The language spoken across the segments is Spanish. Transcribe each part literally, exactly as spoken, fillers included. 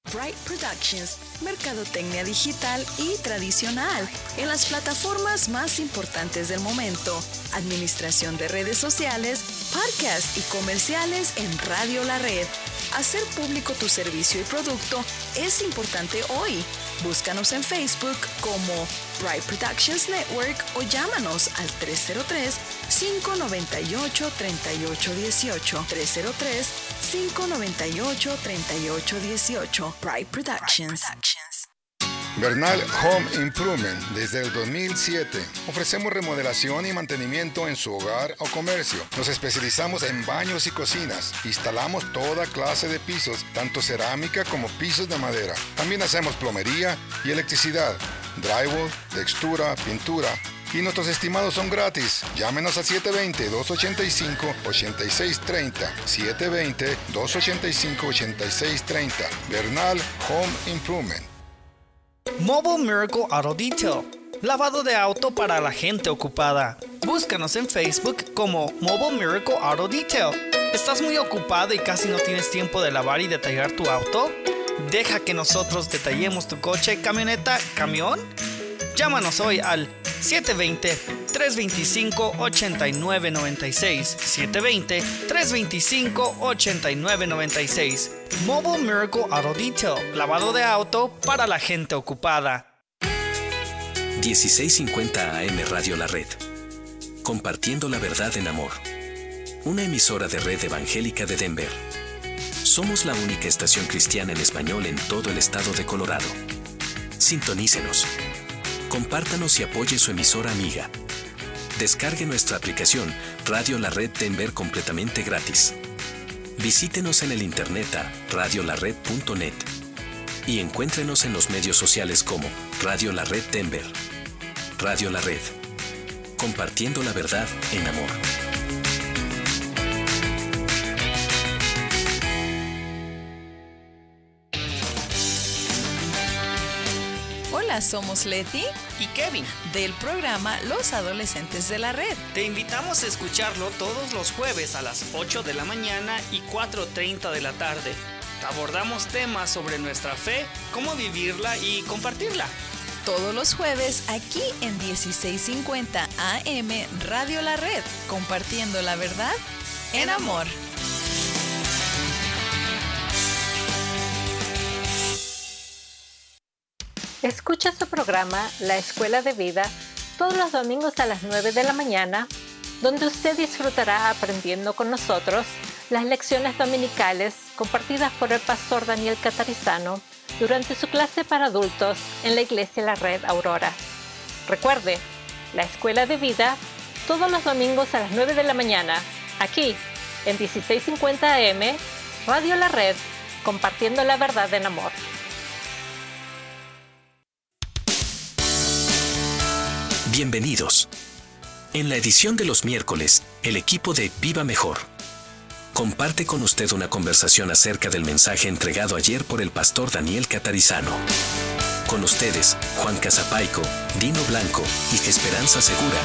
Bright Productions, mercadotecnia digital y tradicional en las plataformas más importantes del momento, administración de redes sociales, podcasts y comerciales en Radio La Red. Hacer público tu servicio y producto es importante hoy. Búscanos en Facebook como Bright Productions Network o llámanos al tres cero tres, cinco nueve ocho, tres ocho uno ocho. tres cero tres, cinco nueve ocho, tres ocho uno ocho. Bright Productions. Bernal Home Improvement. Desde el dos mil siete ofrecemos remodelación y mantenimiento en su hogar o comercio. Nos especializamos en baños y cocinas. Instalamos toda clase de pisos, tanto cerámica como pisos de madera. También hacemos plomería y electricidad, drywall, textura, pintura. Y nuestros estimados son gratis. Llámenos a siete dos cero, dos ocho cinco, ocho seis tres cero. siete dos cero, dos ocho cinco, ocho seis tres cero. Bernal Home Improvement. Mobile Miracle Auto Detail. Lavado de auto para la gente ocupada. Búscanos en Facebook como Mobile Miracle Auto Detail. ¿Estás muy ocupado y casi no tienes tiempo de lavar y detallar tu auto? Deja que nosotros detallemos tu coche, camioneta, camión. Llámanos hoy al siete dos cero, tres dos cinco, ocho nueve nueve seis. siete dos cero, tres dos cinco, ocho nueve nueve seis. Mobile Miracle Auto Detail. Lavado de auto para la gente ocupada. dieciséis cincuenta A M Radio La Red. Compartiendo la verdad en amor. Una emisora de Red Evangélica de Denver. Somos la única estación cristiana en español en todo el estado de Colorado. Sintonícenos. Compártanos y apoye su emisora amiga. Descargue nuestra aplicación Radio La Red Denver completamente gratis. Visítenos en el internet a radio la red punto net y encuéntrenos en los medios sociales como Radio La Red Denver. Radio La Red. Compartiendo la verdad en amor. Hola, somos Leti y Kevin del programa Los Adolescentes de la Red. Te invitamos a escucharlo todos los jueves a las ocho de la mañana y cuatro treinta de la tarde. Abordamos temas sobre nuestra fe, cómo vivirla y compartirla. Todos los jueves aquí en dieciséis cincuenta A M Radio La Red, compartiendo la verdad en amor. Escucha su programa La Escuela de Vida todos los domingos a las nueve de la mañana, donde usted disfrutará aprendiendo con nosotros las lecciones dominicales compartidas por el pastor Daniel Catarizano durante su clase para adultos en la Iglesia La Red Aurora. Recuerde, La Escuela de Vida todos los domingos a las nueve de la mañana, aquí en dieciséis cincuenta A M, Radio La Red, compartiendo la verdad en amor. Bienvenidos. En la edición de los miércoles, el equipo de Viva Mejor comparte con usted una conversación acerca del mensaje entregado ayer por el pastor Daniel Catarizano. Con ustedes, Juan Casapaico, Dino Blanco y Esperanza Segura.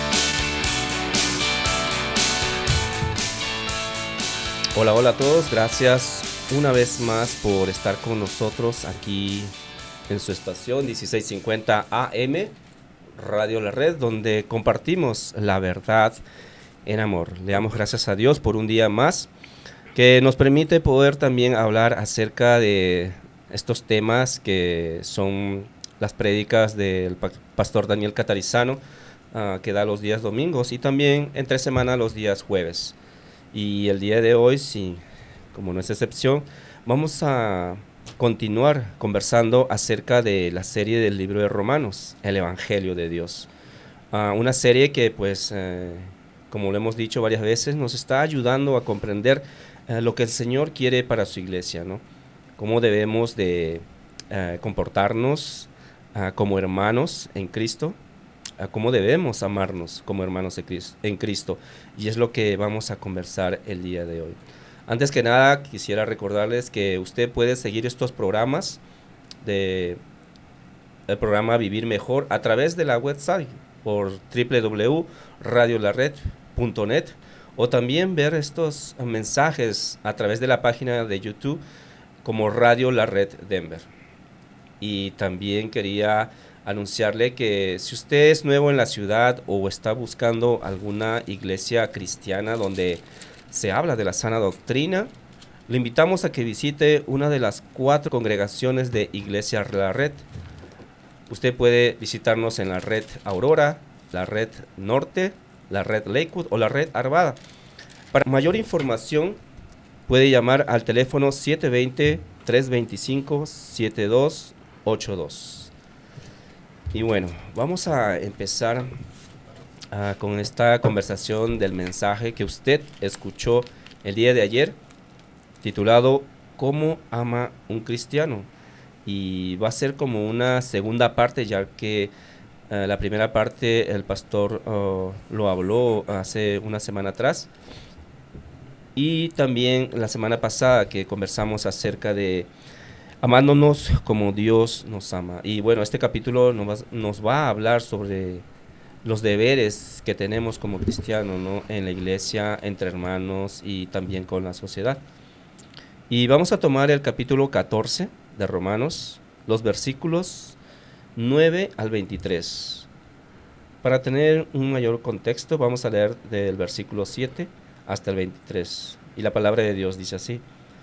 Hola, hola a todos. Gracias una vez más por estar con nosotros aquí en su estación dieciséis cincuenta A M. Radio La Red, donde compartimos la verdad en amor. Le damos gracias a Dios por un día más que nos permite poder también hablar acerca de estos temas que son las prédicas del pastor Daniel Catarizano, uh, que da los días domingos y también entre semana los días jueves. Y el día de hoy, sí, como no es excepción, vamos a continuar conversando acerca de la serie del libro de Romanos, el Evangelio de Dios. Uh, una serie que, pues, eh, como lo hemos dicho varias veces, nos está ayudando a comprender uh, lo que el Señor quiere para su iglesia, ¿no? Cómo debemos de uh, comportarnos uh, como hermanos en Cristo, uh, cómo debemos amarnos como hermanos en Cristo. Y es lo que vamos a conversar el día de hoy. Antes que nada, quisiera recordarles que usted puede seguir estos programas de el programa Vivir Mejor a través de la website por doble u doble u doble u punto radio la red punto net o también ver estos mensajes a través de la página de YouTube como Radio La Red Denver. Y también quería anunciarle que si usted es nuevo en la ciudad o está buscando alguna iglesia cristiana donde se habla de la sana doctrina, le invitamos a que visite una de las cuatro congregaciones de Iglesia La Red. Usted puede visitarnos en la Red Aurora, la Red Norte, la Red Lakewood o la Red Arvada. Para mayor información puede llamar al teléfono siete dos cero, tres dos cinco, siete dos ocho dos. Y bueno, vamos a empezar uh, con esta conversación del mensaje que usted escuchó el día de ayer, titulado ¿Cómo ama un cristiano? Y va a ser como una segunda parte, ya que uh, la primera parte el pastor uh, lo habló hace una semana atrás. Y también la semana pasada que conversamos acerca de amándonos como Dios nos ama. Y bueno, este capítulo nos va, nos va a hablar sobre los deberes que tenemos como cristianos, ¿no? En la iglesia, entre hermanos y también con la sociedad. Y vamos a tomar el capítulo catorce de Romanos, los versículos nueve al veintitrés. Para tener un mayor contexto, vamos a leer del versículo siete hasta el veintitrés. Y la palabra de Dios dice así: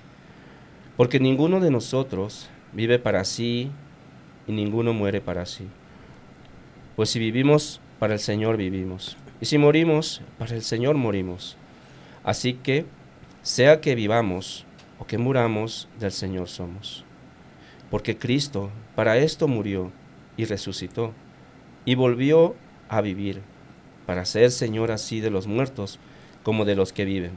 porque ninguno de nosotros vive para sí y ninguno muere para sí. Pues si vivimos, para el Señor vivimos. Y si morimos, para el Señor morimos. Así que, sea que vivamos o que muramos, del Señor somos. Porque Cristo para esto murió y resucitó, y volvió a vivir, para ser Señor así de los muertos como de los que viven.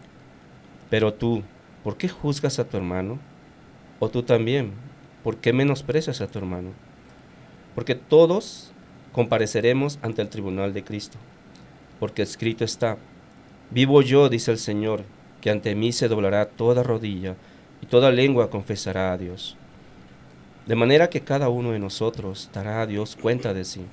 Pero tú, ¿por qué juzgas a tu hermano? O tú también, ¿por qué menosprecias a tu hermano? Porque todos compareceremos ante el tribunal de Cristo. Porque escrito está: vivo yo, dice el Señor, que ante mí se doblará toda rodilla y toda lengua confesará a Dios. De manera que cada uno de nosotros dará a Dios cuenta de sí.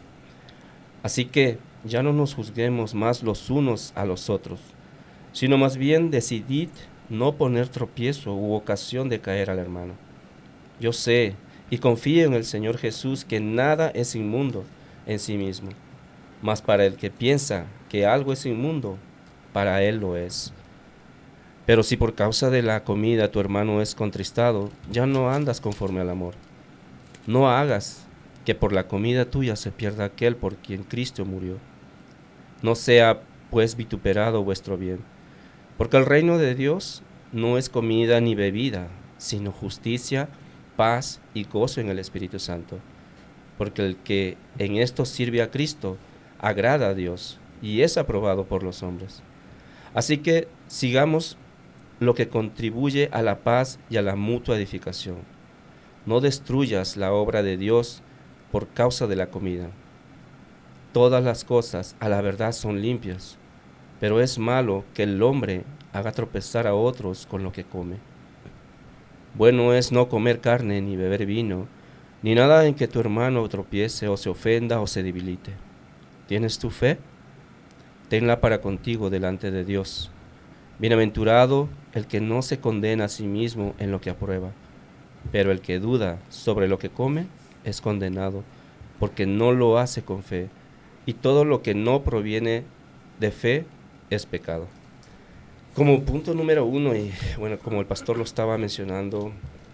Así que ya no nos juzguemos más los unos a los otros, sino más bien decidid no poner tropiezo u ocasión de caer al hermano. Yo sé y confío en el Señor Jesús que nada es inmundo en sí mismo, mas para el que piensa que algo es inmundo, para él lo es. Pero si por causa de la comida tu hermano es contristado, ya no andas conforme al amor. No hagas que por la comida tuya se pierda aquel por quien Cristo murió. No sea pues vituperado vuestro bien, porque el reino de Dios no es comida ni bebida, sino justicia, paz y gozo en el Espíritu Santo. Porque el que en esto sirve a Cristo, agrada a Dios y es aprobado por los hombres. Así que sigamos lo que contribuye a la paz y a la mutua edificación. No destruyas la obra de Dios por causa de la comida. Todas las cosas a la verdad son limpias, pero es malo que el hombre haga tropezar a otros con lo que come. Bueno es no comer carne ni beber vino, ni nada en que tu hermano tropiece o se ofenda o se debilite. ¿Tienes tu fe? Tenla para contigo delante de Dios. Bienaventurado el que no se condena a sí mismo en lo que aprueba, pero el que duda sobre lo que come es condenado, porque no lo hace con fe, y todo lo que no proviene de fe es pecado. Como punto número uno, y bueno, como el pastor lo estaba mencionando,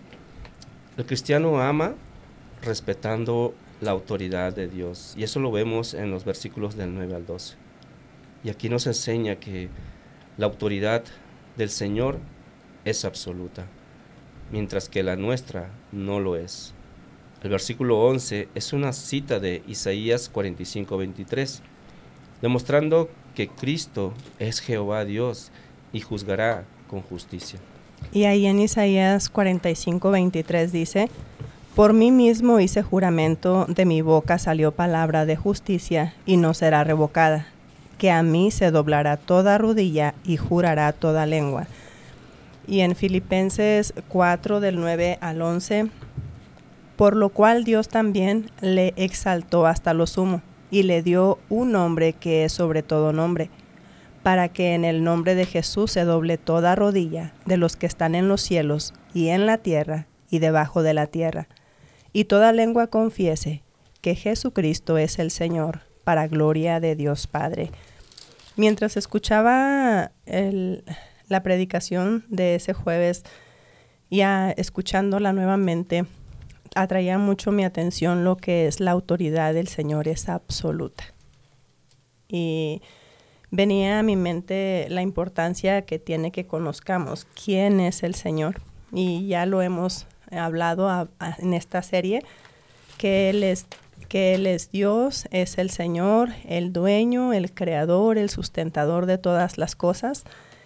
el cristiano ama respetando la autoridad de Dios, y eso lo vemos en los versículos del nueve al doce. Y aquí nos enseña que la autoridad del Señor es absoluta, mientras que la nuestra no lo es. El versículo once es una cita de Isaías cuarenta y cinco, veintitrés, demostrando que Cristo es Jehová Dios y juzgará con justicia. Y ahí en Isaías cuarenta y cinco, veintitrés dice: por mí mismo hice juramento, de mi boca salió palabra de justicia y no será revocada, que a mí se doblará toda rodilla y jurará toda lengua. Y en Filipenses cuatro, del nueve al once, por lo cual Dios también le exaltó hasta lo sumo, y le dio un nombre que es sobre todo nombre, para que en el nombre de Jesús se doble toda rodilla, de los que están en los cielos, y en la tierra y debajo de la tierra. Y toda lengua confiese que Jesucristo es el Señor, para gloria de Dios Padre. Mientras escuchaba el, la predicación de ese jueves, ya escuchándola nuevamente, atraía mucho mi atención lo que es la autoridad del Señor es absoluta. Y venía a mi mente la importancia que tiene que conozcamos quién es el Señor. Y ya lo hemos hablado a, a, en esta serie, que Él es, que Él es Dios, es el Señor, el dueño, el creador, el sustentador de todas las cosas.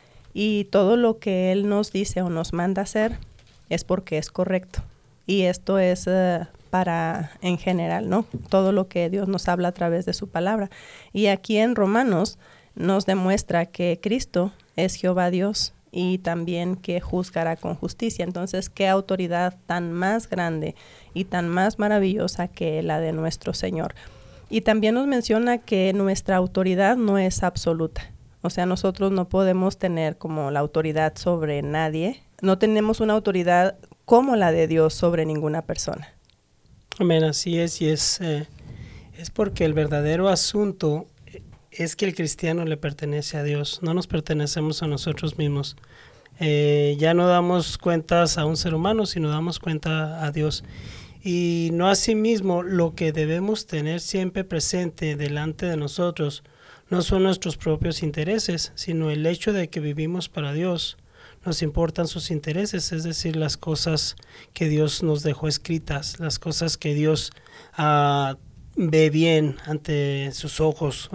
Y todo lo que Él nos dice o nos manda hacer es porque es correcto. Y esto es uh, para, en general, ¿no? Todo lo que Dios nos habla a través de su palabra. Y aquí en Romanos nos demuestra que Cristo es Jehová Dios y también que juzgará con justicia. Entonces, ¿qué autoridad tan más grande y tan más maravillosa que la de nuestro Señor? Y también nos menciona que nuestra autoridad no es absoluta. O sea, nosotros no podemos tener como la autoridad sobre nadie. No tenemos una autoridad como la de Dios sobre ninguna persona. Amén, así es. Y es, eh, es porque el verdadero asunto es que el cristiano le pertenece a Dios. No nos pertenecemos a nosotros mismos. Eh, ya no damos cuentas a un ser humano, sino damos cuenta a Dios. Y no asimismo, lo que debemos tener siempre presente delante de nosotros no son nuestros propios intereses, sino el hecho de que vivimos para Dios. Nos importan sus intereses, es decir, las cosas que Dios nos dejó escritas, las cosas que Dios uh, ve bien ante sus ojos,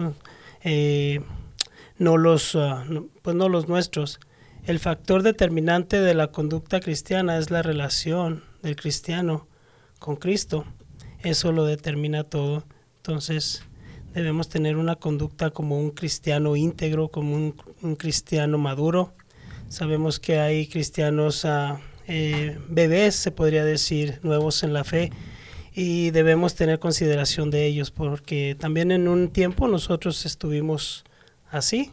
eh, no los, uh, no, pues no los nuestros. El factor determinante de la conducta cristiana es la relación del cristiano con Cristo. Eso lo determina todo. Entonces, debemos tener una conducta como un cristiano íntegro, como un, un cristiano maduro. Sabemos que hay cristianos uh, eh, bebés, se podría decir, nuevos en la fe, y debemos tener consideración de ellos, porque también en un tiempo nosotros estuvimos así.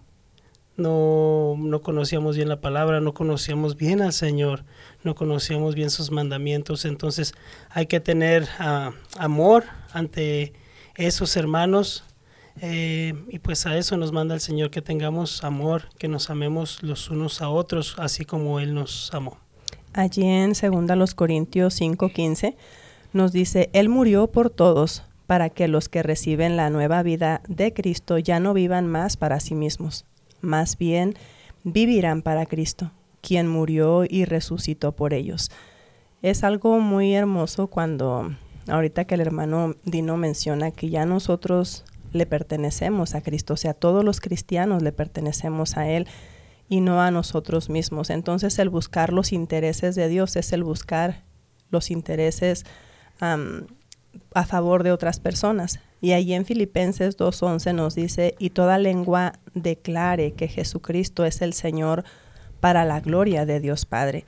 No, no conocíamos bien la palabra, no conocíamos bien al Señor, no conocíamos bien sus mandamientos. Entonces hay que tener uh, amor ante esos hermanos. Eh, y pues a eso nos manda el Señor, que tengamos amor, que nos amemos los unos a otros, así como Él nos amó. Allí en dos Corintios cinco quince nos dice, Él murió por todos, para que los que reciben la nueva vida de Cristo ya no vivan más para sí mismos, más bien vivirán para Cristo, quien murió y resucitó por ellos. Es algo muy hermoso cuando, ahorita que el hermano Dino menciona que ya nosotros le pertenecemos a Cristo, o sea, todos los cristianos le pertenecemos a Él y no a nosotros mismos. Entonces, el buscar los intereses de Dios es el buscar los intereses um, a favor de otras personas. Y allí en Filipenses dos once nos dice, y toda lengua declare que Jesucristo es el Señor para la gloria de Dios Padre.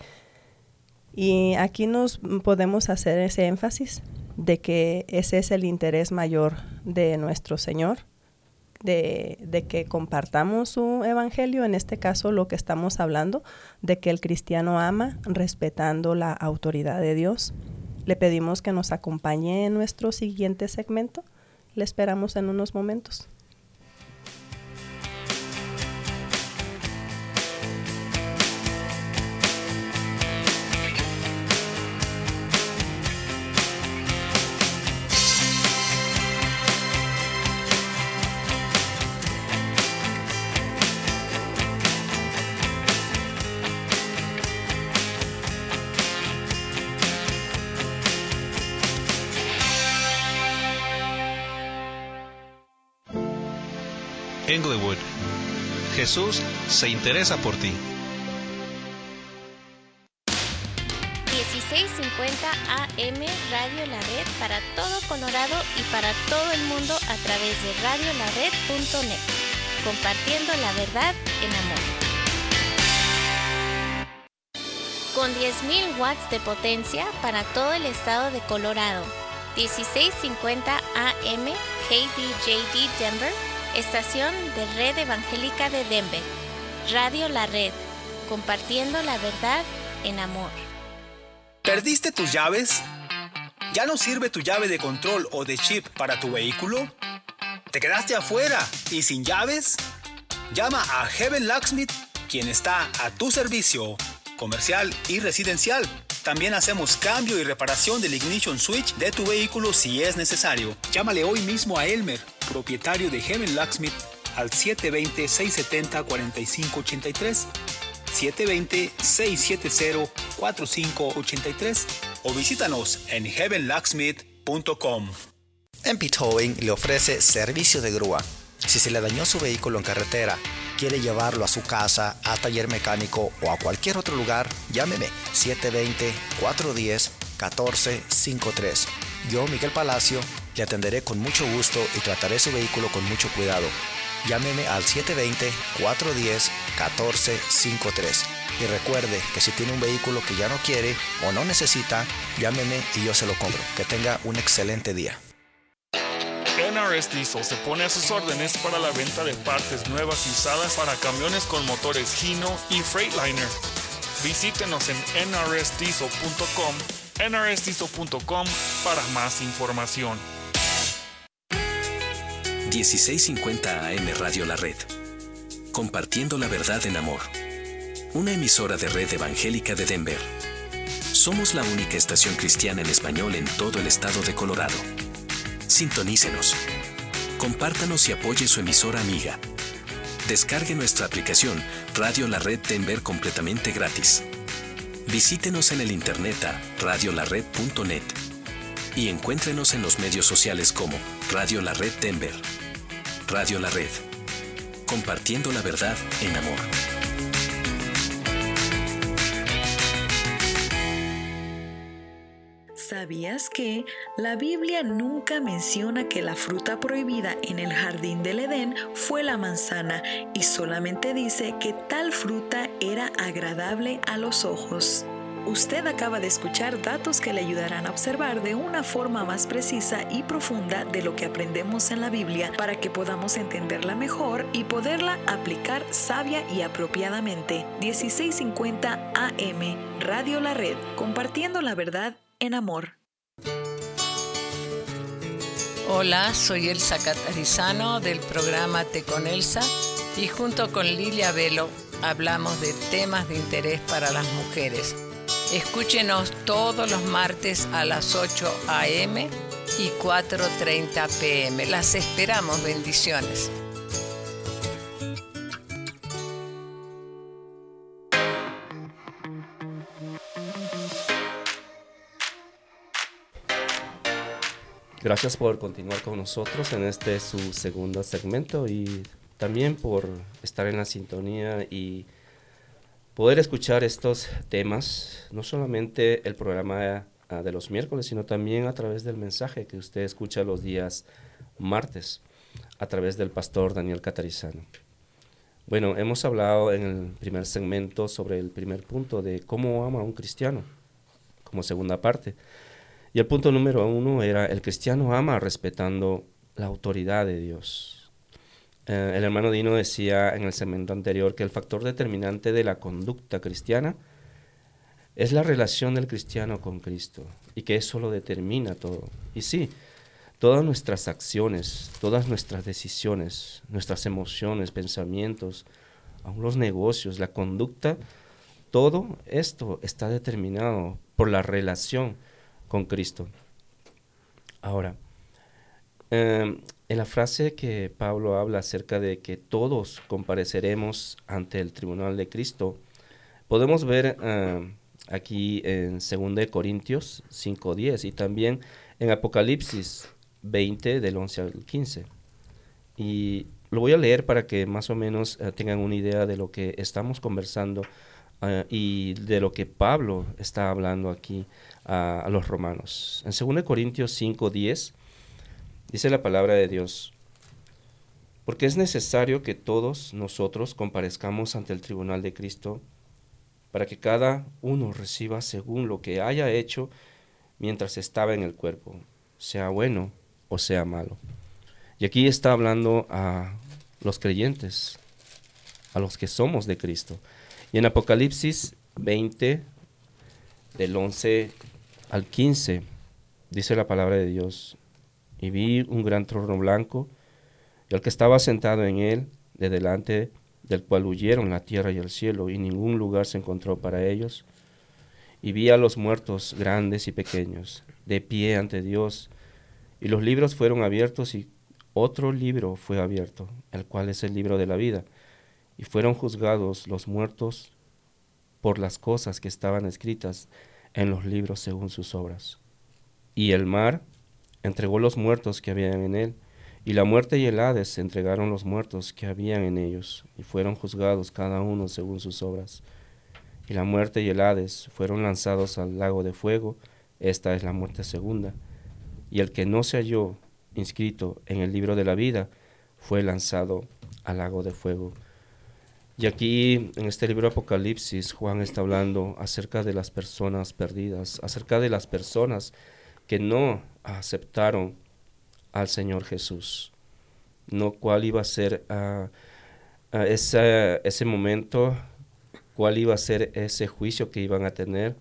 Y aquí nos podemos hacer ese énfasis de que ese es el interés mayor de nuestro Señor, de, de que compartamos su evangelio, en este caso lo que estamos hablando, de que el cristiano ama respetando la autoridad de Dios. Le pedimos que nos acompañe en nuestro siguiente segmento. Le esperamos en unos momentos. Englewood. Jesús se interesa por ti. dieciséis cincuenta A M Radio La Red para todo Colorado y para todo el mundo a través de radio la red punto net. Compartiendo la verdad en amor. Con diez mil watts de potencia para todo el estado de Colorado. dieciséis cincuenta A M K B J D Denver. Estación de Red Evangélica de Denver. Radio La Red, compartiendo la verdad en amor. ¿Perdiste tus llaves? ¿Ya no sirve tu llave de control o de chip para tu vehículo? ¿Te quedaste afuera y sin llaves? Llama a Heaven Locksmith, quien está a tu servicio, comercial y residencial. También hacemos cambio y reparación del ignition switch de tu vehículo si es necesario. Llámale hoy mismo a Elmer, propietario de Heaven Locksmith, al siete dos cero, seis siete cero, cuatro cinco ocho tres, siete dos cero, seis siete cero, cuatro cinco ocho tres o visítanos en heaven locksmith punto com. M P Towing le ofrece servicio de grúa. Si se le dañó su vehículo en carretera, quiere llevarlo a su casa, a taller mecánico o a cualquier otro lugar, llámeme siete dos cero, cuatro uno cero, uno cuatro cinco tres. Yo, Miguel Palacio, le atenderé con mucho gusto y trataré su vehículo con mucho cuidado. Llámeme al siete dos cero, cuatro uno cero, uno cuatro cinco tres. Y recuerde que si tiene un vehículo que ya no quiere o no necesita, llámeme y yo se lo compro. Que tenga un excelente día. N R S Diesel se pone a sus órdenes para la venta de partes nuevas y usadas para camiones con motores Hino y Freightliner. Visítenos en N R S diesel punto com, N R S diesel punto com para más información. dieciséis cincuenta A M Radio La Red. Compartiendo la verdad en amor. Una emisora de Red Evangélica de Denver. Somos la única estación cristiana en español en todo el estado de Colorado. Sintonícenos. Compártanos y apoye su emisora amiga. Descargue nuestra aplicación Radio La Red Denver completamente gratis. Visítenos en el internet a radio la red punto net y encuéntrenos en los medios sociales como Radio La Red Denver. Radio La Red. Compartiendo la verdad en amor. ¿Sabías que la Biblia nunca menciona que la fruta prohibida en el jardín del Edén fue la manzana y solamente dice que tal fruta era agradable a los ojos? Usted acaba de escuchar datos que le ayudarán a observar de una forma más precisa y profunda de lo que aprendemos en la Biblia para que podamos entenderla mejor y poderla aplicar sabia y apropiadamente. dieciséis cincuenta A M, Radio La Red, compartiendo la verdad en amor. Hola, soy Elsa Catarizano del programa Te con Elsa y junto con Lilia Velo hablamos de temas de interés para las mujeres. Escúchenos todos los martes a las ocho A M y cuatro treinta P M. Las esperamos, bendiciones. Gracias por continuar con nosotros en este su segundo segmento y también por estar en la sintonía y poder escuchar estos temas, no solamente el programa uh, de los miércoles, sino también a través del mensaje que usted escucha los días martes, a través del pastor Daniel Catarizano. Bueno, hemos hablado en el primer segmento sobre el primer punto de cómo ama a un cristiano, como segunda parte. Y el punto número uno era, el cristiano ama respetando la autoridad de Dios. Eh, el hermano Dino decía en el segmento anterior que el factor determinante de la conducta cristiana es la relación del cristiano con Cristo y que eso lo determina todo. Y sí, todas nuestras acciones, todas nuestras decisiones, nuestras emociones, pensamientos, aún los negocios, la conducta, todo esto está determinado por la relación con Cristo. Ahora, eh, en la frase que Pablo habla acerca de que todos compareceremos ante el tribunal de Cristo, podemos ver eh, aquí en dos Corintios cinco diez y también en Apocalipsis veinte del once al quince. Y lo voy a leer para que más o menos eh, tengan una idea de lo que estamos conversando Uh, y de lo que Pablo está hablando aquí uh, a los romanos. En dos Corintios cinco diez dice la palabra de Dios: porque es necesario que todos nosotros comparezcamos ante el tribunal de Cristo para que cada uno reciba según lo que haya hecho mientras estaba en el cuerpo, sea bueno o sea malo. Y aquí está hablando a los creyentes, a los que somos de Cristo. Y en Apocalipsis veinte, del once al quince, dice la palabra de Dios. Y vi un gran trono blanco, y al que estaba sentado en él, de delante del cual huyeron la tierra y el cielo, y ningún lugar se encontró para ellos. Y vi a los muertos grandes y pequeños, de pie ante Dios, y los libros fueron abiertos, y otro libro fue abierto, el cual es el libro de la vida. Y fueron juzgados los muertos por las cosas que estaban escritas en los libros según sus obras. Y el mar entregó los muertos que habían en él, y la muerte y el Hades entregaron los muertos que habían en ellos, y fueron juzgados cada uno según sus obras. Y la muerte y el Hades fueron lanzados al lago de fuego. Esta es la muerte segunda. Y el que no se halló inscrito en el libro de la vida fue lanzado al lago de fuego. Y aquí, en este libro de Apocalipsis, Juan está hablando acerca de las personas perdidas, acerca de las personas que no aceptaron al Señor Jesús. No cuál iba a ser uh, uh, ese, ese momento, cuál iba a ser ese juicio que iban a tener.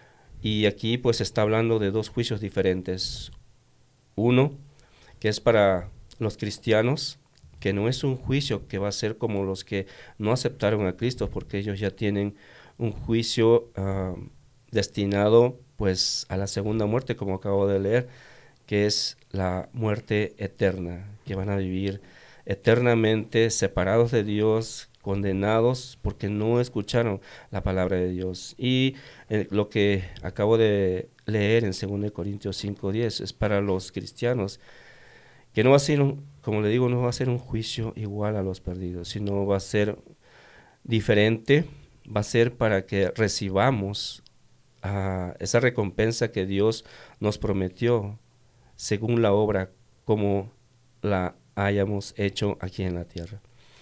Y aquí pues está hablando de dos juicios diferentes. Uno, que es para los cristianos, que no es un juicio que va a ser como los que no aceptaron a Cristo, porque ellos ya tienen un juicio uh, destinado pues a la segunda muerte, como acabo de leer, que es la muerte eterna, que van a vivir eternamente separados de Dios, condenados porque no escucharon la palabra de Dios. Y eh, lo que acabo de leer en segunda Corintios cinco diez es para los cristianos, que no va a ser, un, como le digo, no va a ser un juicio igual a los perdidos, sino va a ser diferente, va a ser para que recibamos uh, esa recompensa que Dios nos prometió, según la obra como la hayamos hecho aquí en la tierra.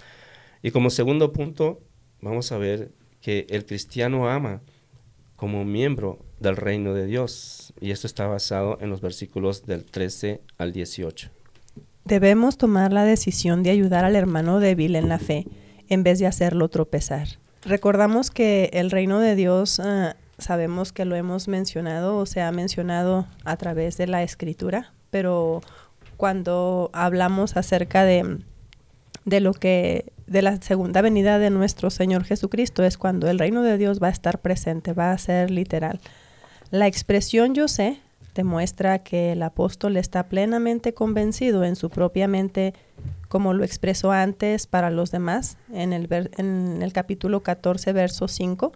Y como segundo punto, vamos a ver que el cristiano ama como miembro del reino de Dios, y esto está basado en los versículos del trece al dieciocho. Debemos tomar la decisión de ayudar al hermano débil en la fe, en vez de hacerlo tropezar. Recordamos que el reino de Dios, uh, sabemos que lo hemos mencionado o se ha mencionado a través de la Escritura, pero cuando hablamos acerca de, de lo que, de la segunda venida de nuestro Señor Jesucristo, es cuando el reino de Dios va a estar presente, va a ser literal. La expresión yo sé demuestra que el apóstol está plenamente convencido en su propia mente, como lo expresó antes para los demás, en el, ver, en el capítulo catorce, verso cinco,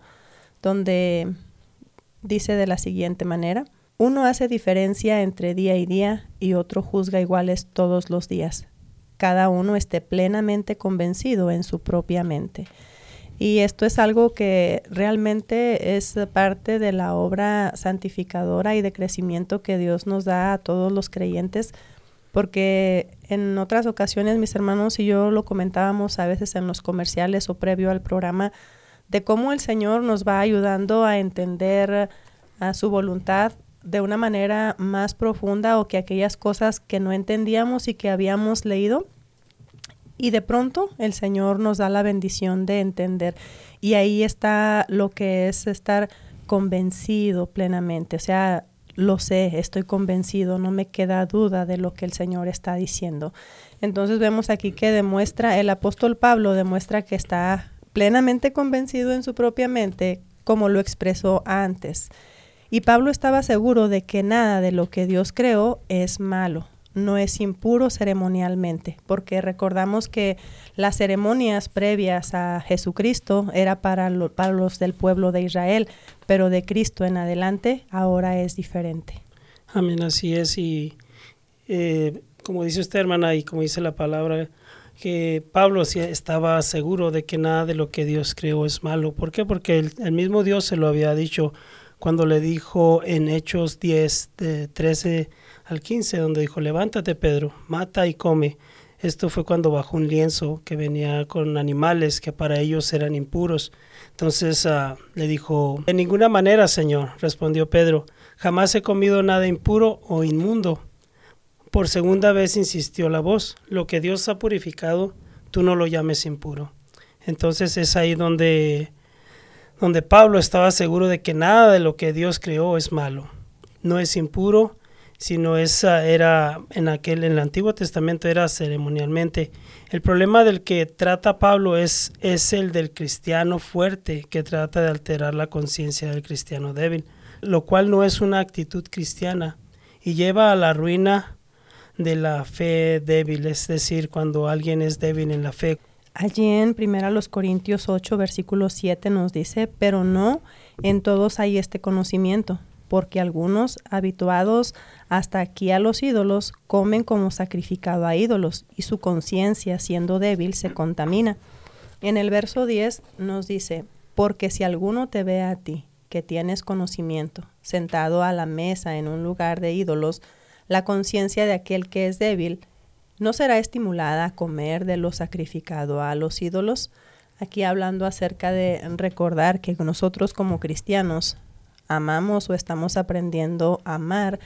donde dice de la siguiente manera: uno hace diferencia entre día y día, y otro juzga iguales todos los días. Cada uno esté plenamente convencido en su propia mente. Y esto es algo que realmente es parte de la obra santificadora y de crecimiento que Dios nos da a todos los creyentes, porque en otras ocasiones mis hermanos y yo lo comentábamos a veces en los comerciales o previo al programa, de cómo el Señor nos va ayudando a entender a su voluntad de una manera más profunda, o que aquellas cosas que no entendíamos y que habíamos leído, y de pronto el Señor nos da la bendición de entender. Y ahí está lo que es estar convencido plenamente. O sea, lo sé, estoy convencido, no me queda duda de lo que el Señor está diciendo. Entonces vemos aquí que demuestra, el apóstol Pablo demuestra que está plenamente convencido en su propia mente, como lo expresó antes. Y Pablo estaba seguro de que nada de lo que Dios creó es malo, no es impuro ceremonialmente, porque recordamos que las ceremonias previas a Jesucristo era para, lo, para los del pueblo de Israel, pero de Cristo en adelante ahora es diferente. Amén, así es. Y eh, como dice usted, hermana, y como dice la palabra, que Pablo sí estaba seguro de que nada de lo que Dios creó es malo. ¿Por qué? Porque el, el mismo Dios se lo había dicho cuando le dijo en Hechos diez, de trece al quince, donde dijo: levántate, Pedro, mata y come. Esto fue cuando bajó un lienzo que venía con animales que para ellos eran impuros. Entonces uh, le dijo: de ninguna manera, Señor, respondió Pedro, jamás he comido nada impuro o inmundo. Por segunda vez insistió la voz: lo que Dios ha purificado, tú no lo llames impuro. Entonces es ahí donde, donde Pablo estaba seguro de que nada de lo que Dios creó es malo, no es impuro, sino es, era en aquel en el Antiguo Testamento era ceremonialmente. El problema del que trata Pablo es, es el del cristiano fuerte, que trata de alterar la conciencia del cristiano débil, lo cual no es una actitud cristiana y lleva a la ruina de la fe débil, es decir, cuando alguien es débil en la fe. Allí en primera los Corintios ocho, versículo siete nos dice, pero no en todos hay este conocimiento, porque algunos, habituados hasta aquí a los ídolos, comen como sacrificado a ídolos, y su conciencia, siendo débil, se contamina. En el verso diez nos dice, porque si alguno te ve a ti, que tienes conocimiento, sentado a la mesa en un lugar de ídolos, la conciencia de aquel que es débil, ¿no será estimulada a comer de lo sacrificado a los ídolos? Aquí hablando acerca de recordar que nosotros como cristianos amamos o estamos aprendiendo a amar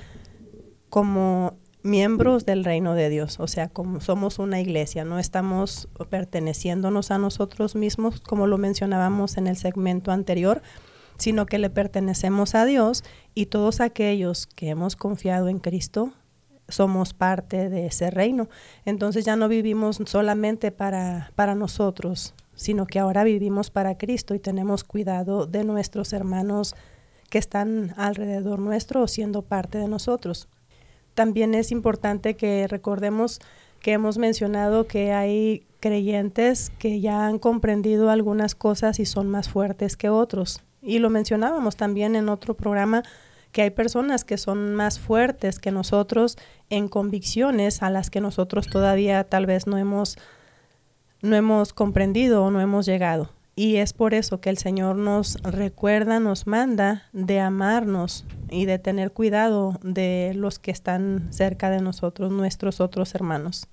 como miembros del reino de Dios, o sea, como somos una iglesia, no estamos perteneciéndonos a nosotros mismos, como lo mencionábamos en el segmento anterior, sino que le pertenecemos a Dios, y todos aquellos que hemos confiado en Cristo somos parte de ese reino. Entonces ya no vivimos solamente para, para nosotros, sino que ahora vivimos para Cristo y tenemos cuidado de nuestros hermanos que están alrededor nuestro o siendo parte de nosotros. También es importante que recordemos que hemos mencionado que hay creyentes que ya han comprendido algunas cosas y son más fuertes que otros. Y lo mencionábamos también en otro programa, que hay personas que son más fuertes que nosotros en convicciones a las que nosotros todavía tal vez no hemos, no hemos comprendido o no hemos llegado. Y es por eso que el Señor nos recuerda, nos manda de amarnos y de tener cuidado de los que están cerca de nosotros, nuestros otros hermanos.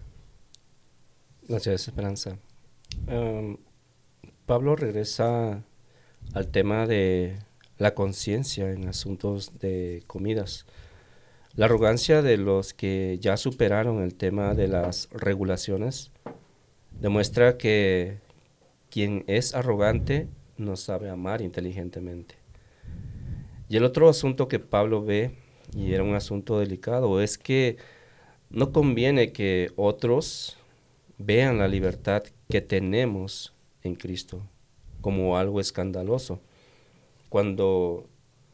Gracias, Esperanza. Um, Pablo regresa al tema de la conciencia en asuntos de comidas. La arrogancia de los que ya superaron el tema de las regulaciones demuestra que quien es arrogante no sabe amar inteligentemente. Y el otro asunto que Pablo ve, y era un asunto delicado, es que no conviene que otros vean la libertad que tenemos en Cristo como algo escandaloso. Cuando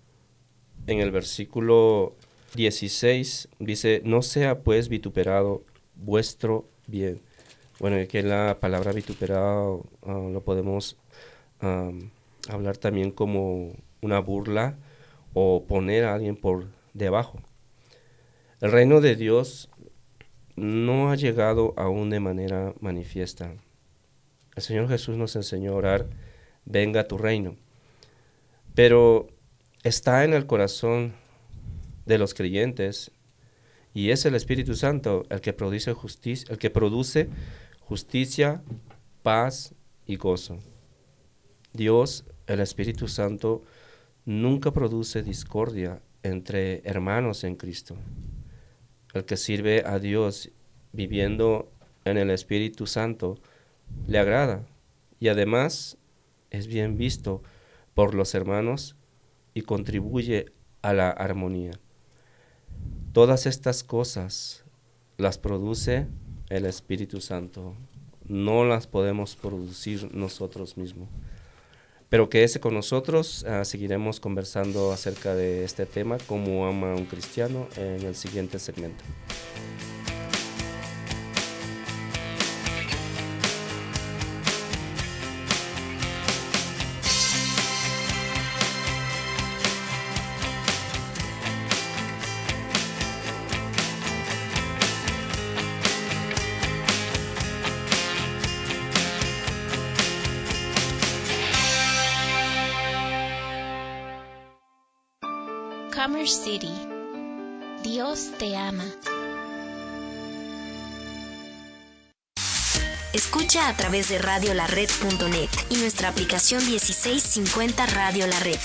en el versículo dieciséis dice, no sea pues vituperado vuestro bien. Bueno, aquí la palabra vituperado uh, lo podemos um, hablar también como una burla o poner a alguien por debajo. El reino de Dios no ha llegado aún de manera manifiesta. El Señor Jesús nos enseñó a orar, venga tu reino. Pero está en el corazón de los creyentes y es el Espíritu Santo el que produce justicia, el que produce justicia, paz y gozo. Dios, el Espíritu Santo, nunca produce discordia entre hermanos en Cristo. El que sirve a Dios viviendo en el Espíritu Santo le agrada y además es bien visto por los hermanos y contribuye a la armonía. Todas estas cosas las produce el Espíritu Santo, no las podemos producir nosotros mismos. Pero quédese con nosotros, uh, seguiremos conversando acerca de este tema, cómo ama un cristiano, en el siguiente segmento. Commerce City. Dios te ama. Escucha a través de radio la red punto net y nuestra aplicación dieciséis cincuenta Radio La Red.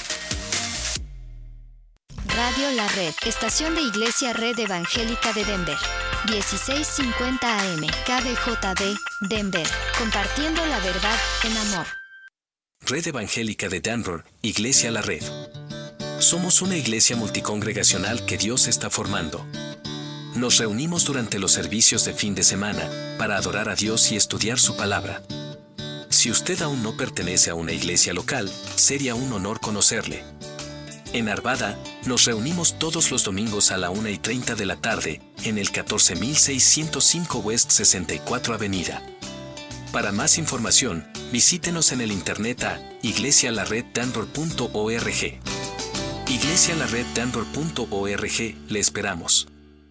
Radio La Red, estación de Iglesia Red Evangélica de Denver. dieciséis cincuenta A M, K B J D, Denver, compartiendo la verdad en amor. Red Evangélica de Denver, Iglesia La Red. Somos una iglesia multicongregacional que Dios está formando. Nos reunimos durante los servicios de fin de semana para adorar a Dios y estudiar su palabra. Si usted aún no pertenece a una iglesia local, sería un honor conocerle. En Arvada, nos reunimos todos los domingos a la una y treinta de la tarde, en el catorce mil seiscientos cinco West sesenta y cuatro Avenida. Para más información, visítenos en el internet a iglesia la red denver punto org. iglesia la red denver punto org, le esperamos.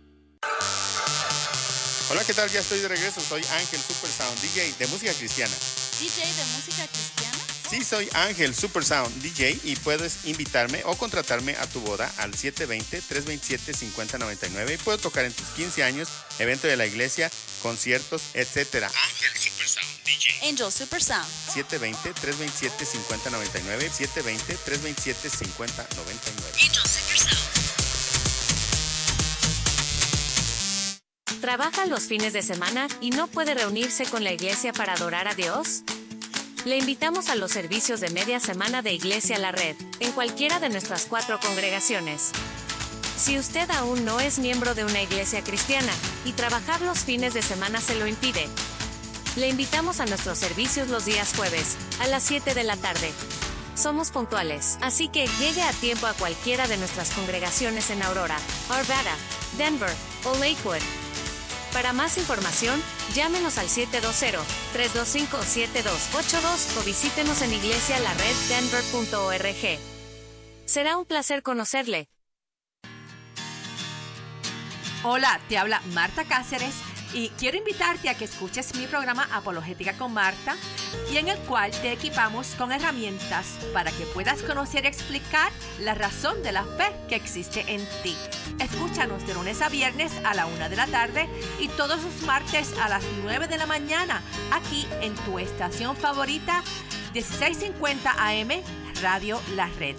Hola, ¿qué tal? Ya estoy de regreso, soy Ángel Supersound, D J de música cristiana. ¿D J de música cristiana? Sí, soy Ángel Supersound, D J, y puedes invitarme o contratarme a tu boda al siete dos cero, tres dos siete, cinco cero nueve nueve y puedo tocar en tus quince años, evento de la iglesia, conciertos, etcétera. Ángel Supersound, D J. Angel Supersound. siete dos cero, tres dos siete, cinco cero nueve nueve, siete dos cero, tres dos siete, cinco cero nueve nueve. Angel Supersound. ¿Trabaja los fines de semana y no puede reunirse con la iglesia para adorar a Dios? Le invitamos a los servicios de media semana de Iglesia La Red, en cualquiera de nuestras cuatro congregaciones. Si usted aún no es miembro de una iglesia cristiana y trabajar los fines de semana se lo impide, le invitamos a nuestros servicios los días jueves, a las siete de la tarde. Somos puntuales, así que llegue a tiempo a cualquiera de nuestras congregaciones en Aurora, Arvada, Denver o Lakewood. Para más información, llámenos al siete dos cero, tres dos cinco, siete dos ocho dos o visítenos en iglesia la red denver punto org. Será un placer conocerle. Hola, te habla Marta Cáceres y quiero invitarte a que escuches mi programa Apologética con Marta, y en el cual te equipamos con herramientas para que puedas conocer y explicar la razón de la fe que existe en ti. Escúchanos de lunes a viernes a la una de la tarde y todos los martes a las nueve de la mañana, aquí en tu estación favorita, dieciséis cincuenta A M, Radio La Red.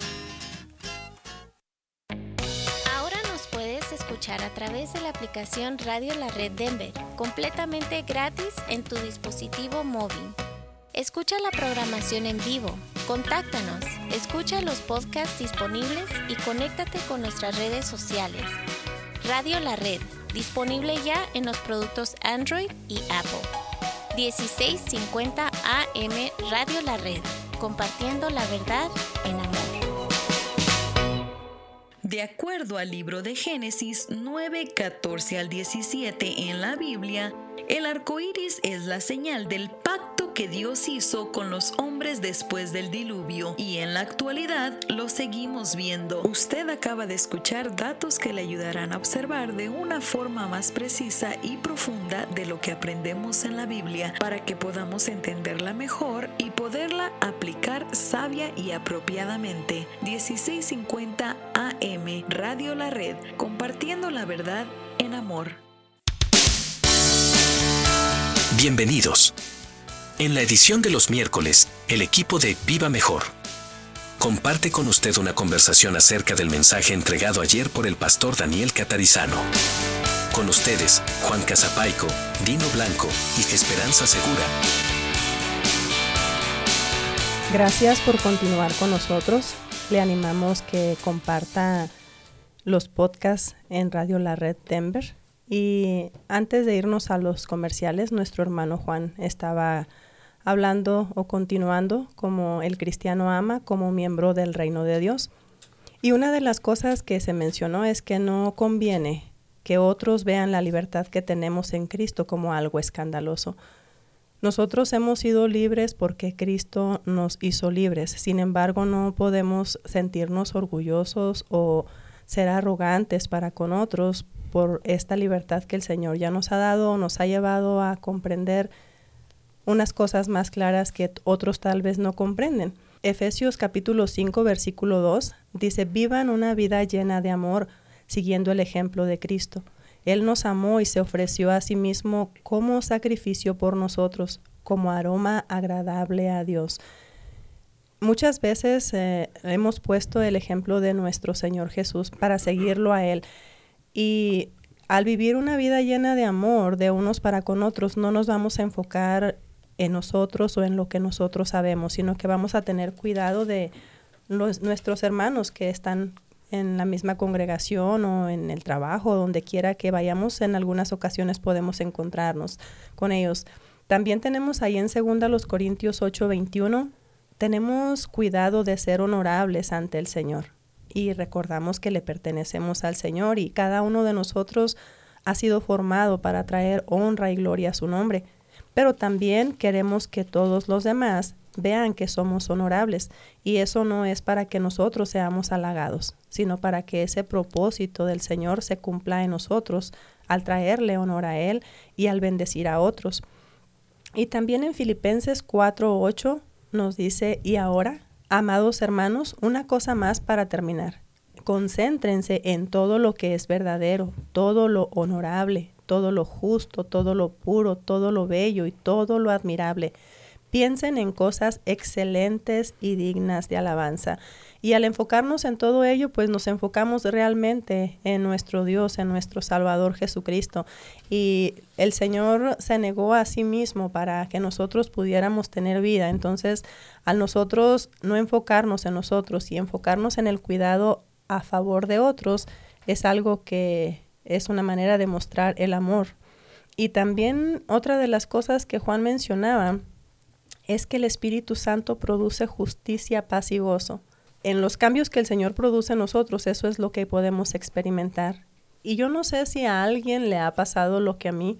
Escuchar a través de la aplicación Radio La Red Denver, completamente gratis en tu dispositivo móvil. Escucha la programación en vivo, contáctanos, escucha los podcasts disponibles y conéctate con nuestras redes sociales. Radio La Red, disponible ya en los productos Android y Apple. dieciséis cincuenta A M Radio La Red, compartiendo la verdad en amor. De acuerdo al libro de Génesis nueve, catorce al diecisiete en la Biblia, el arco iris es la señal del pacto que Dios hizo con los hombres después del diluvio, y en la actualidad lo seguimos viendo. Usted acaba de escuchar datos que le ayudarán a observar de una forma más precisa y profunda de lo que aprendemos en la Biblia, para que podamos entenderla mejor y poderla aplicar sabia y apropiadamente. dieciséis cincuenta A M Radio La Red, compartiendo la verdad en amor. Bienvenidos. En la edición de los miércoles, el equipo de Viva Mejor comparte con usted una conversación acerca del mensaje entregado ayer por el pastor Daniel Catarizano. Con ustedes, Juan Casapaico, Dino Blanco y Esperanza Segura. Gracias por continuar con nosotros. Le animamos que comparta los podcasts en Radio La Red Denver. Y antes de irnos a los comerciales, nuestro hermano Juan estaba hablando o continuando como el cristiano ama como miembro del reino de Dios. Y una de las cosas que se mencionó es que no conviene que otros vean la libertad que tenemos en Cristo como algo escandaloso. Nosotros hemos sido libres porque Cristo nos hizo libres. Sin embargo, no podemos sentirnos orgullosos o ser arrogantes para con otros por esta libertad que el Señor ya nos ha dado, nos ha llevado a comprender unas cosas más claras que otros tal vez no comprenden. Efesios capítulo cinco, versículo dos, dice: vivan una vida llena de amor, siguiendo el ejemplo de Cristo. Él nos amó y se ofreció a sí mismo como sacrificio por nosotros, como aroma agradable a Dios. Muchas veces eh, hemos puesto el ejemplo de nuestro Señor Jesús para seguirlo a Él. Y al vivir una vida llena de amor de unos para con otros, no nos vamos a enfocar en nosotros o en lo que nosotros sabemos, sino que vamos a tener cuidado de los, nuestros hermanos que están en la misma congregación o en el trabajo, donde quiera que vayamos. En algunas ocasiones podemos encontrarnos con ellos. También tenemos ahí en segunda los Corintios ocho veintiuno, tenemos cuidado de ser honorables ante el Señor y recordamos que le pertenecemos al Señor y cada uno de nosotros ha sido formado para traer honra y gloria a su nombre, pero también queremos que todos los demás vean que somos honorables, y eso no es para que nosotros seamos halagados, sino para que ese propósito del Señor se cumpla en nosotros al traerle honor a Él y al bendecir a otros. Y también en Filipenses cuatro ocho nos dice, y ahora, amados hermanos, una cosa más para terminar. Concéntrense en todo lo que es verdadero, todo lo honorable, todo lo justo, todo lo puro, todo lo bello y todo lo admirable. Piensen en cosas excelentes y dignas de alabanza. Y al enfocarnos en todo ello, pues nos enfocamos realmente en nuestro Dios, en nuestro Salvador Jesucristo. Y el Señor se negó a sí mismo para que nosotros pudiéramos tener vida. Entonces, al nosotros no enfocarnos en nosotros y enfocarnos en el cuidado a favor de otros, es algo que es una manera de mostrar el amor. Y también otra de las cosas que Juan mencionaba es que el Espíritu Santo produce justicia, paz y gozo. En los cambios que el Señor produce en nosotros, eso es lo que podemos experimentar. Y yo no sé si a alguien le ha pasado lo que a mí,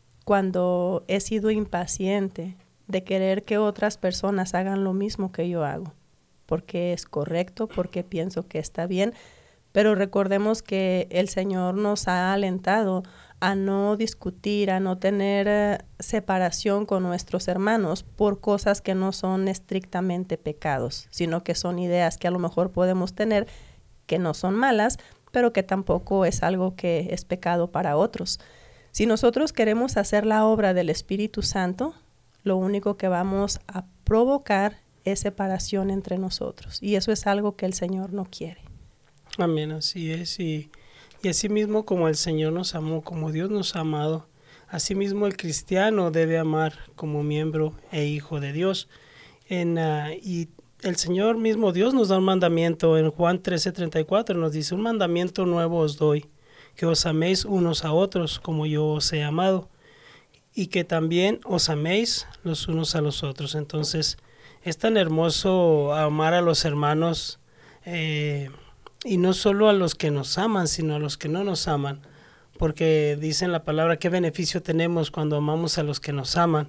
cuando he sido impaciente de querer que otras personas hagan lo mismo que yo hago, porque es correcto, porque pienso que está bien, pero recordemos que el Señor nos ha alentado a no discutir, a no tener uh, separación con nuestros hermanos por cosas que no son estrictamente pecados, sino que son ideas que a lo mejor podemos tener que no son malas, pero que tampoco es algo que es pecado para otros. Si nosotros queremos hacer la obra del Espíritu Santo, lo único que vamos a provocar es separación entre nosotros, y eso es algo que el Señor no quiere. Amén, así es, y, y así mismo como el Señor nos amó, como Dios nos ha amado, así mismo el cristiano debe amar como miembro e hijo de Dios. En, uh, y el Señor mismo, Dios nos da un mandamiento, en Juan trece treinta y cuatro nos dice, un mandamiento nuevo os doy, que os améis unos a otros como yo os he amado, y que también os améis los unos a los otros. Entonces, es tan hermoso amar a los hermanos, eh, y no solo a los que nos aman, sino a los que no nos aman, porque dice en la palabra, ¿qué beneficio tenemos cuando amamos a los que nos aman?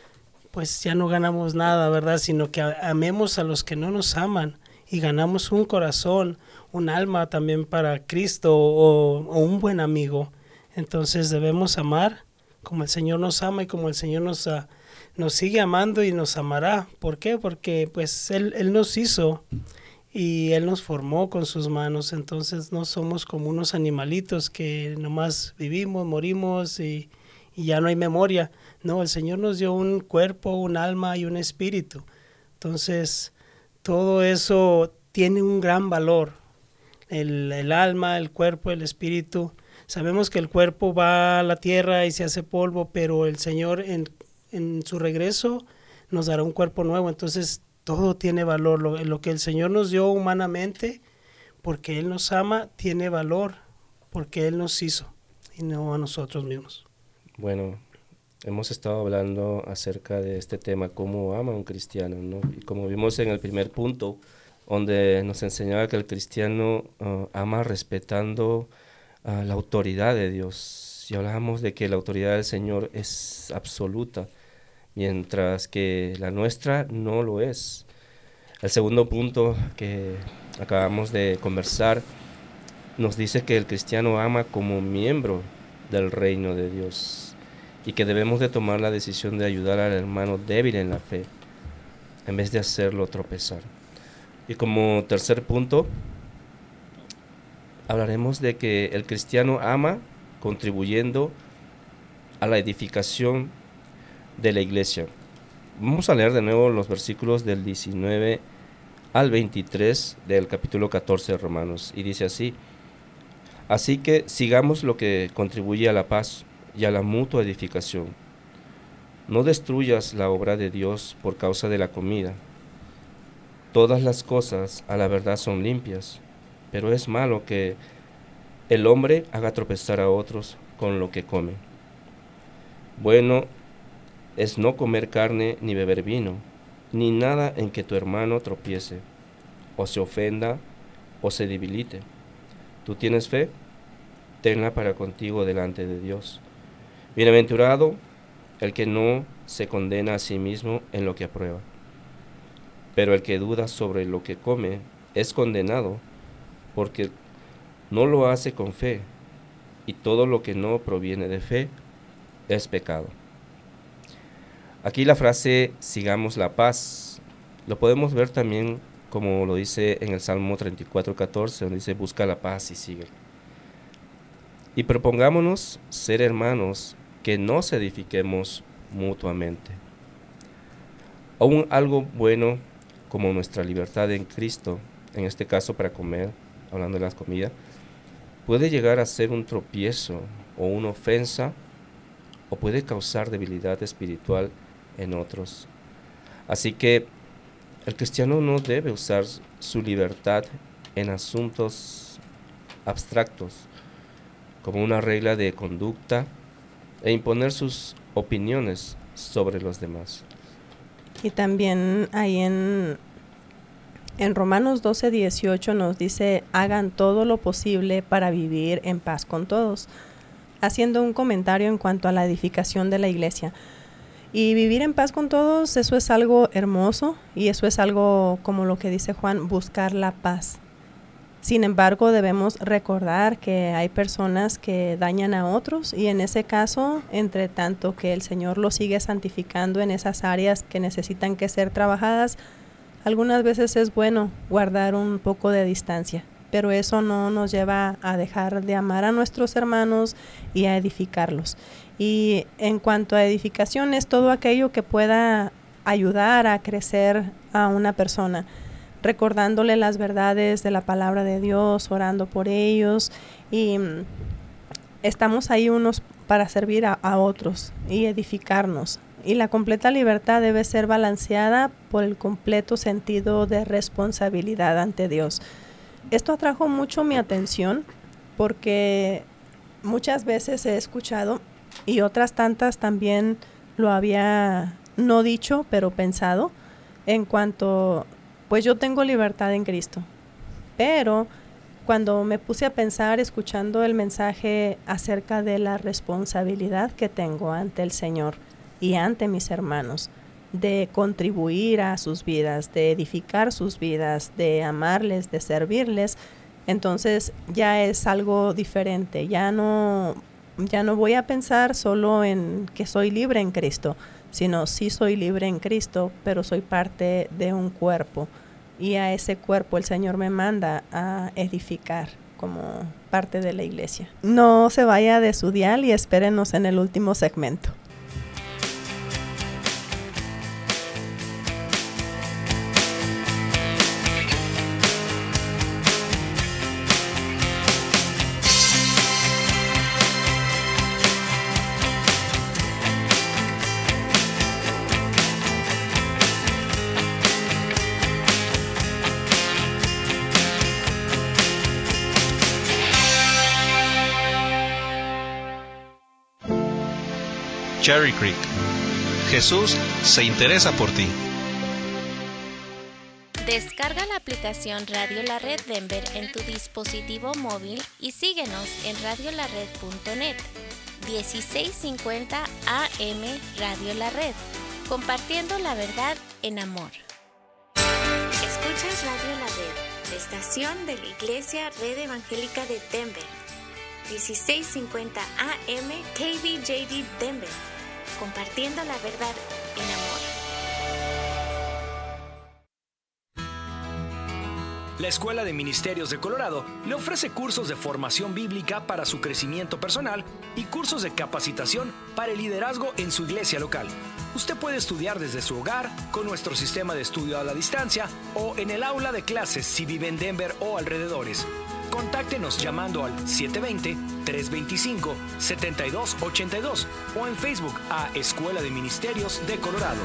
Pues ya no ganamos nada, ¿verdad? Sino que amemos a los que no nos aman y ganamos un corazón, un alma también para Cristo o, o un buen amigo. Entonces debemos amar como el Señor nos ama y como el Señor nos, uh, nos sigue amando y nos amará. ¿Por qué? Porque pues Él, Él nos hizo y Él nos formó con sus manos, entonces no somos como unos animalitos que nomás vivimos, morimos y, y ya no hay memoria. No, el Señor nos dio un cuerpo, un alma y un espíritu. Entonces, todo eso tiene un gran valor. El, el alma, el cuerpo, el espíritu. Sabemos que el cuerpo va a la tierra y se hace polvo, pero el Señor en, en su regreso nos dará un cuerpo nuevo. Entonces, todo tiene valor. Lo, lo que el Señor nos dio humanamente, porque Él nos ama, tiene valor, porque Él nos hizo y no a nosotros mismos. Bueno, hemos estado hablando acerca de este tema, cómo ama un cristiano, ¿no? Y como vimos en el primer punto, donde nos enseñaba que el cristiano uh, ama respetando uh, la autoridad de Dios. Y hablábamos de que la autoridad del Señor es absoluta, mientras que la nuestra no lo es. El segundo punto que acabamos de conversar nos dice que el cristiano ama como miembro del reino de Dios y que debemos de tomar la decisión de ayudar al hermano débil en la fe en vez de hacerlo tropezar. Y como tercer punto, hablaremos de que el cristiano ama contribuyendo a la edificación de la iglesia. Vamos a leer de nuevo los versículos del diecinueve al veintitrés del capítulo catorce de Romanos, y dice así: así que sigamos lo que contribuye a la paz y a la mutua edificación. No destruyas la obra de Dios por causa de la comida. Todas las cosas a la verdad son limpias, pero es malo que el hombre haga tropezar a otros con lo que come. Bueno es no comer carne ni beber vino, ni nada en que tu hermano tropiece, o se ofenda, o se debilite. ¿Tú tienes fe? Tenla para contigo delante de Dios. Bienaventurado el que no se condena a sí mismo en lo que aprueba. Pero el que duda sobre lo que come es condenado, porque no lo hace con fe, y todo lo que no proviene de fe es pecado. Aquí la frase sigamos la paz lo podemos ver también como lo dice en el Salmo treinta y cuatro, catorce, donde dice busca la paz y sigue. Y propongámonos ser hermanos que nos edifiquemos mutuamente. Aún algo bueno como nuestra libertad en Cristo, en este caso para comer, hablando de las comidas, puede llegar a ser un tropiezo o una ofensa, o puede causar debilidad espiritual en otros. Así que el cristiano no debe usar su libertad en asuntos abstractos, como una regla de conducta, e imponer sus opiniones sobre los demás. Y también ahí en, en Romanos doce, dieciocho nos dice, hagan todo lo posible para vivir en paz con todos, haciendo un comentario en cuanto a la edificación de la iglesia. Y vivir en paz con todos, eso es algo hermoso, y eso es algo, como lo que dice Juan, buscar la paz. Sin embargo, debemos recordar que hay personas que dañan a otros, y en ese caso, entre tanto que el Señor los sigue santificando en esas áreas que necesitan que ser trabajadas, algunas veces es bueno guardar un poco de distancia, pero eso no nos lleva a dejar de amar a nuestros hermanos y a edificarlos. Y en cuanto a edificación, es todo aquello que pueda ayudar a crecer a una persona, recordándole las verdades de la palabra de Dios, orando por ellos, y estamos ahí unos para servir a, a otros y edificarnos. Y la completa libertad debe ser balanceada por el completo sentido de responsabilidad ante Dios. Esto atrajo mucho mi atención porque muchas veces he escuchado, y otras tantas también lo había no dicho, pero pensado, en cuanto, pues yo tengo libertad en Cristo. Pero cuando me puse a pensar, escuchando el mensaje acerca de la responsabilidad que tengo ante el Señor y ante mis hermanos, de contribuir a sus vidas, de edificar sus vidas, de amarles, de servirles, entonces ya es algo diferente. Ya no, ya no voy a pensar solo en que soy libre en Cristo, sino sí soy libre en Cristo, pero soy parte de un cuerpo, y a ese cuerpo el Señor me manda a edificar como parte de la iglesia. No se vaya de su dial y espérenos en el último segmento. Cherry Creek. Jesús se interesa por ti. Descarga la aplicación Radio La Red Denver en tu dispositivo móvil y síguenos en radio la red punto net. dieciséis cincuenta A M Radio La Red, compartiendo la verdad en amor. Escuchas Radio La Red, la estación de la Iglesia Red Evangélica de Denver. dieciséis cincuenta A M K B J D Denver, compartiendo la verdad en amor. La Escuela de Ministerios de Colorado le ofrece cursos de formación bíblica para su crecimiento personal y cursos de capacitación para el liderazgo en su iglesia local. Usted puede estudiar desde su hogar con nuestro sistema de estudio a la distancia o en el aula de clases si vive en Denver o alrededores. Contáctenos llamando al siete dos cero, tres dos cinco, siete dos ocho dos o en Facebook a Escuela de Ministerios de Colorado.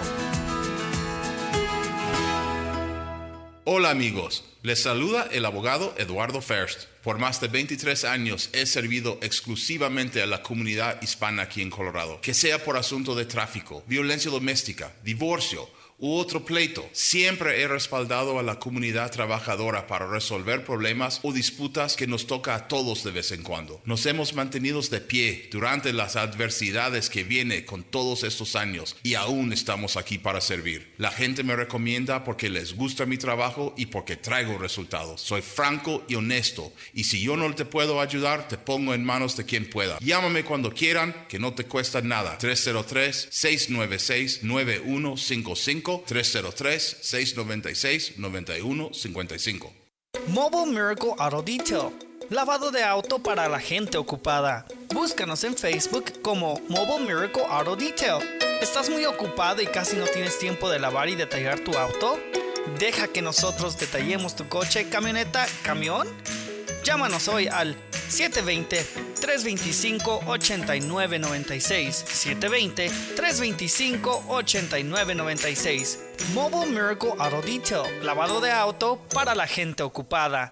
Hola amigos, les saluda el abogado Eduardo First. Por más de veintitrés años he servido exclusivamente a la comunidad hispana aquí en Colorado. Que sea por asunto de tráfico, violencia doméstica, divorcio u otro pleito, siempre he respaldado a la comunidad trabajadora para resolver problemas o disputas que nos toca a todos de vez en cuando. Nos hemos mantenido de pie durante las adversidades que viene con todos estos años y aún estamos aquí para servir. La gente me recomienda porque les gusta mi trabajo y porque traigo resultados. Soy franco y honesto y si yo no te puedo ayudar, te pongo en manos de quien pueda. Llámame cuando quieran, que no te cuesta nada. tres cero tres, seis nueve seis, nueve uno cinco cinco tres cero tres, seis nueve seis, nueve uno cinco cinco. Mobile Miracle Auto Detail. Lavado de auto para la gente ocupada. Búscanos en Facebook como Mobile Miracle Auto Detail. ¿Estás muy ocupado y casi no tienes tiempo de lavar y detallar tu auto? Deja que nosotros detallemos tu coche, camioneta, camión. Llámanos hoy al siete dos cero, tres dos cinco, ocho nueve nueve seis, siete dos cero, tres dos cinco, ocho nueve nueve seis. Mobile Miracle Auto Detail, lavado de auto para la gente ocupada.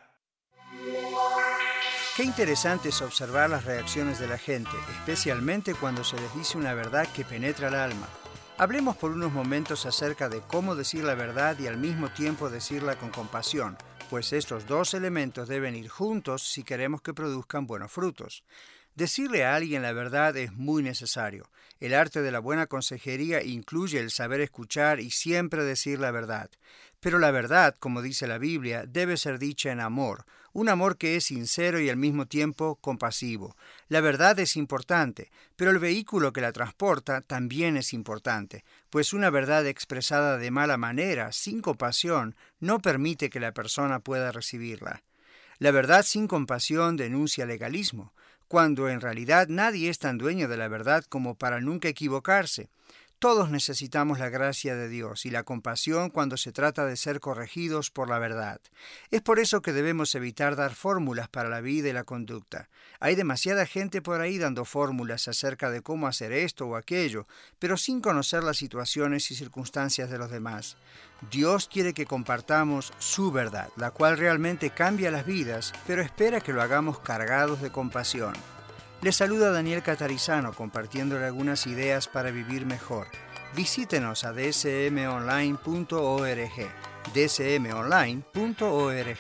Qué interesante es observar las reacciones de la gente, especialmente cuando se les dice una verdad que penetra el alma. Hablemos por unos momentos acerca de cómo decir la verdad y al mismo tiempo decirla con compasión, pues estos dos elementos deben ir juntos si queremos que produzcan buenos frutos. Decirle a alguien la verdad es muy necesario. El arte de la buena consejería incluye el saber escuchar y siempre decir la verdad. Pero la verdad, como dice la Biblia, debe ser dicha en amor, un amor que es sincero y al mismo tiempo compasivo. La verdad es importante, pero el vehículo que la transporta también es importante, pues una verdad expresada de mala manera, sin compasión, no permite que la persona pueda recibirla. La verdad sin compasión denuncia legalismo, cuando en realidad nadie es tan dueño de la verdad como para nunca equivocarse. Todos necesitamos la gracia de Dios y la compasión cuando se trata de ser corregidos por la verdad. Es por eso que debemos evitar dar fórmulas para la vida y la conducta. Hay demasiada gente por ahí dando fórmulas acerca de cómo hacer esto o aquello, pero sin conocer las situaciones y circunstancias de los demás. Dios quiere que compartamos su verdad, la cual realmente cambia las vidas, pero espera que lo hagamos cargados de compasión. Les saluda Daniel Catarizano compartiéndole algunas ideas para vivir mejor. Visítenos a d s m online punto org, d s m online punto org.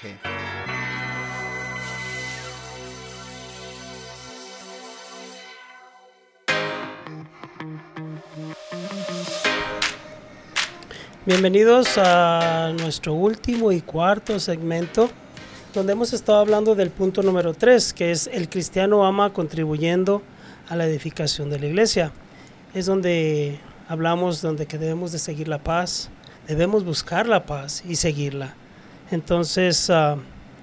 Bienvenidos a nuestro último y cuarto segmento, donde hemos estado hablando del punto número tres, que es el cristiano ama contribuyendo a la edificación de la iglesia. Es donde hablamos donde que debemos de seguir la paz, debemos buscar la paz y seguirla. Entonces, uh,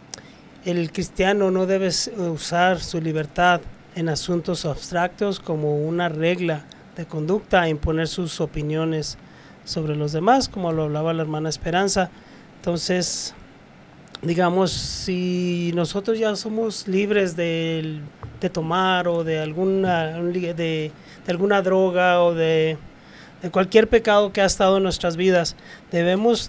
el cristiano no debe usar su libertad en asuntos abstractos como una regla de conducta e imponer sus opiniones sobre los demás, como lo hablaba la hermana Esperanza. Entonces, digamos, si nosotros ya somos libres de, de tomar o de alguna, de, de alguna droga o de, de cualquier pecado que ha estado en nuestras vidas, debemos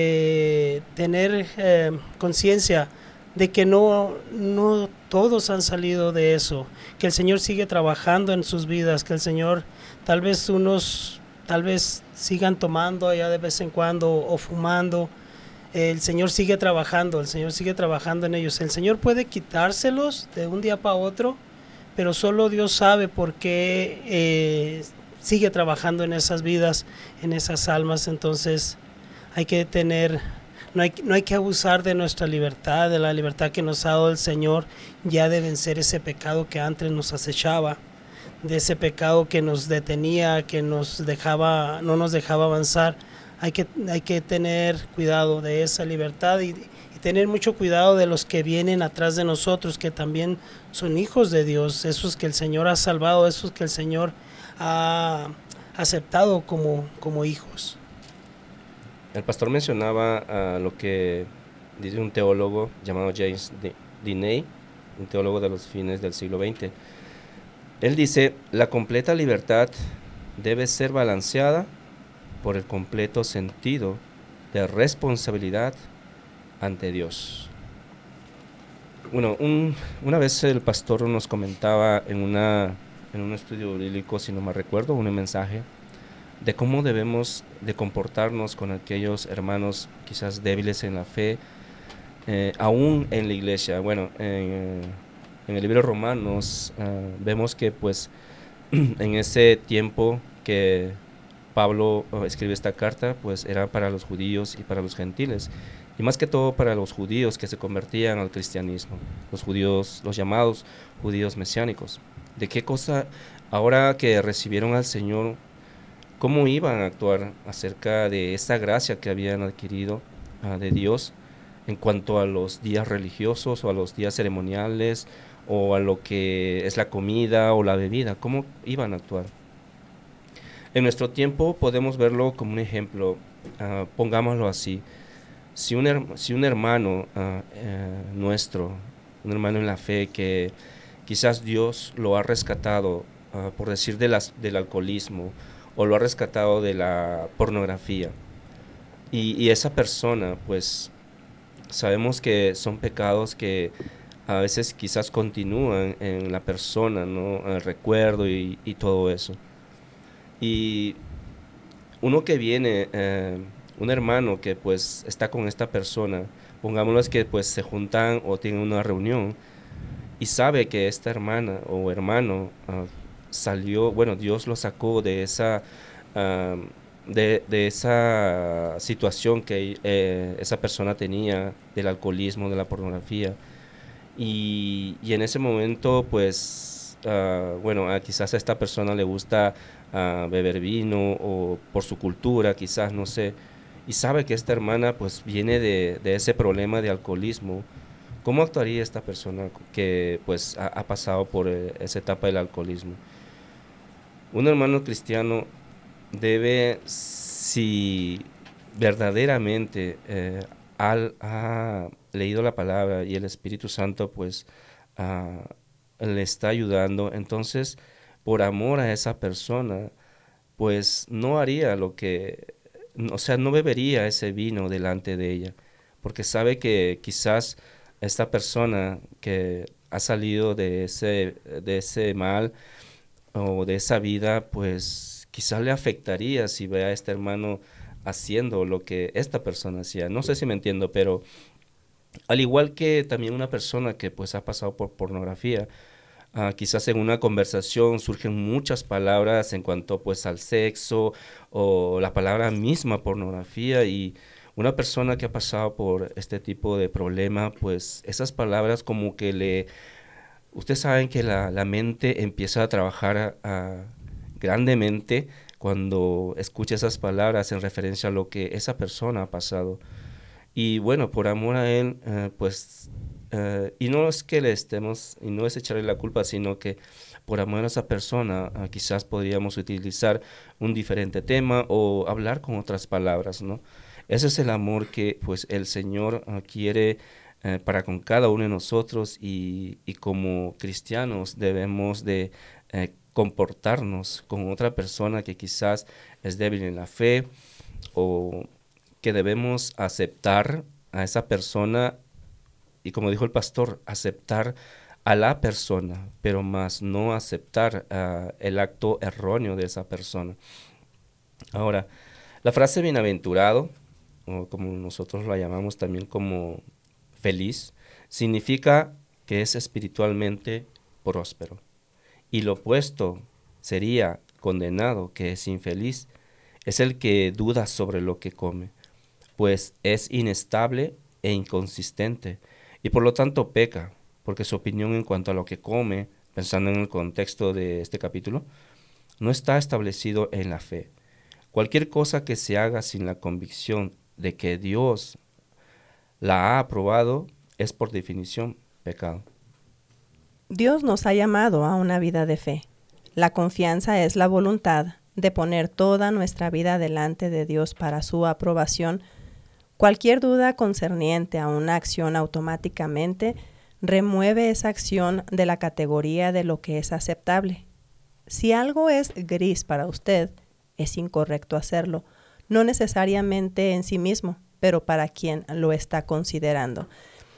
de tener eh, conciencia de que no, no todos han salido de eso, que el Señor sigue trabajando en sus vidas, que el Señor, tal vez unos, tal vez sigan tomando allá de vez en cuando o fumando. El Señor sigue trabajando, el Señor sigue trabajando en ellos. El Señor puede quitárselos de un día para otro, pero solo Dios sabe por qué eh, sigue trabajando en esas vidas, en esas almas. Entonces hay que tener, no hay, no hay que abusar de nuestra libertad, de la libertad que nos ha dado el Señor, ya de vencer ese pecado que antes nos acechaba, de ese pecado que nos detenía, que nos dejaba, no nos dejaba avanzar. Hay que, hay que tener cuidado de esa libertad y, y tener mucho cuidado de los que vienen atrás de nosotros, que también son hijos de Dios, esos que el Señor ha salvado, esos que el Señor ha aceptado como, como hijos. El pastor mencionaba uh, lo que dice un teólogo llamado James Diney, un teólogo de los fines del siglo veinte. Él dice, la completa libertad debe ser balanceada por el completo sentido de responsabilidad ante Dios. Bueno, un, una vez el pastor nos comentaba en, una, en un estudio bíblico, si no me recuerdo, un mensaje de cómo debemos de comportarnos con aquellos hermanos quizás débiles en la fe, eh, aún en la iglesia. Bueno, en, en el libro de Romanos uh, vemos que pues en ese tiempo que Pablo uh, escribe esta carta, pues era para los judíos y para los gentiles, y más que todo para los judíos que se convertían al cristianismo, los judíos, los llamados judíos mesiánicos. ¿De qué cosa, ahora que recibieron al Señor, cómo iban a actuar acerca de esa gracia que habían adquirido uh, de Dios en cuanto a los días religiosos o a los días ceremoniales o a lo que es la comida o la bebida? ¿Cómo iban a actuar? En nuestro tiempo podemos verlo como un ejemplo, uh, pongámoslo así. Si un, her- si un hermano uh, uh, nuestro, un hermano en la fe que quizás Dios lo ha rescatado, uh, por decir, de las, del alcoholismo, o lo ha rescatado de la pornografía, y, y esa persona, pues, sabemos que son pecados que a veces quizás continúan en la persona, ¿no? El recuerdo y, y todo eso. Y uno que viene, eh, un hermano que pues está con esta persona, pongámoslo que pues se juntan o tienen una reunión y sabe que esta hermana o hermano uh, salió, bueno, Dios lo sacó de esa, uh, de, de esa situación que eh, esa persona tenía, del alcoholismo, de la pornografía, y, y en ese momento pues, uh, bueno, a, quizás a esta persona le gusta uh, beber vino o por su cultura, quizás, no sé, y sabe que esta hermana pues viene de, de ese problema de alcoholismo. ¿Cómo actuaría esta persona que pues ha, ha pasado por eh, esa etapa del alcoholismo? Un hermano cristiano debe, si verdaderamente eh, al, ha leído la palabra y el Espíritu Santo pues uh, le está ayudando, entonces por amor a esa persona pues no haría lo que, o sea, no bebería ese vino delante de ella, porque sabe que quizás esta persona que ha salido de ese, de ese mal o de esa vida, pues quizás le afectaría si ve a este hermano haciendo lo que esta persona hacía. No sé si me entiendo, pero al igual que también una persona que pues ha pasado por pornografía, uh, quizás en una conversación surgen muchas palabras en cuanto pues al sexo o la palabra misma pornografía, y una persona que ha pasado por este tipo de problema, pues esas palabras como que le... Ustedes saben que la, la mente empieza a trabajar a, a, grandemente cuando escucha esas palabras en referencia a lo que esa persona ha pasado. Y bueno, por amor a él, uh, pues, uh, y no es que le estemos, y no es echarle la culpa, sino que por amor a esa persona, uh, quizás podríamos utilizar un diferente tema o hablar con otras palabras, ¿no? Ese es el amor que pues el Señor uh, quiere uh, para con cada uno de nosotros, y, y como cristianos debemos de uh, comportarnos con otra persona que quizás es débil en la fe, o que debemos aceptar a esa persona, y como dijo el pastor, aceptar a la persona, pero más no aceptar uh, el acto erróneo de esa persona. Ahora, la frase bienaventurado, o como nosotros la llamamos también como feliz, significa que es espiritualmente próspero. Y lo opuesto sería condenado, que es infeliz, es el que duda sobre lo que come, pues es inestable e inconsistente, y por lo tanto peca, porque su opinión en cuanto a lo que come, pensando en el contexto de este capítulo, no está establecido en la fe. Cualquier cosa que se haga sin la convicción de que Dios la ha aprobado es por definición pecado. Dios nos ha llamado a una vida de fe. La confianza es la voluntad de poner toda nuestra vida delante de Dios para su aprobación. Cualquier duda concerniente a una acción automáticamente remueve esa acción de la categoría de lo que es aceptable. Si algo es gris para usted, es incorrecto hacerlo, no necesariamente en sí mismo, pero para quien lo está considerando.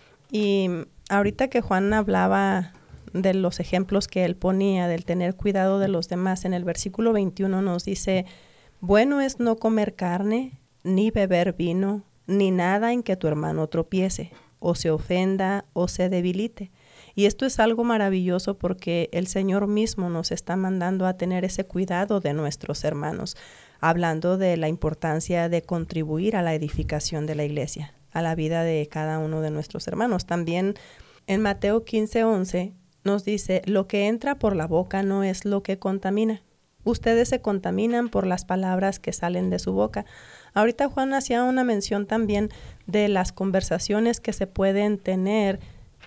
Y ahorita que Juan hablaba de los ejemplos que él ponía, del tener cuidado de los demás, en el versículo veintiuno nos dice, bueno es no comer carne, ni beber vino, ni nada en que tu hermano tropiece, o se ofenda, o se debilite. Y esto es algo maravilloso porque el Señor mismo nos está mandando a tener ese cuidado de nuestros hermanos, hablando de la importancia de contribuir a la edificación de la iglesia, a la vida de cada uno de nuestros hermanos. También en Mateo quince once nos dice, lo que entra por la boca no es lo que contamina. Ustedes se contaminan por las palabras que salen de su boca. Ahorita Juan hacía una mención también de las conversaciones que se pueden tener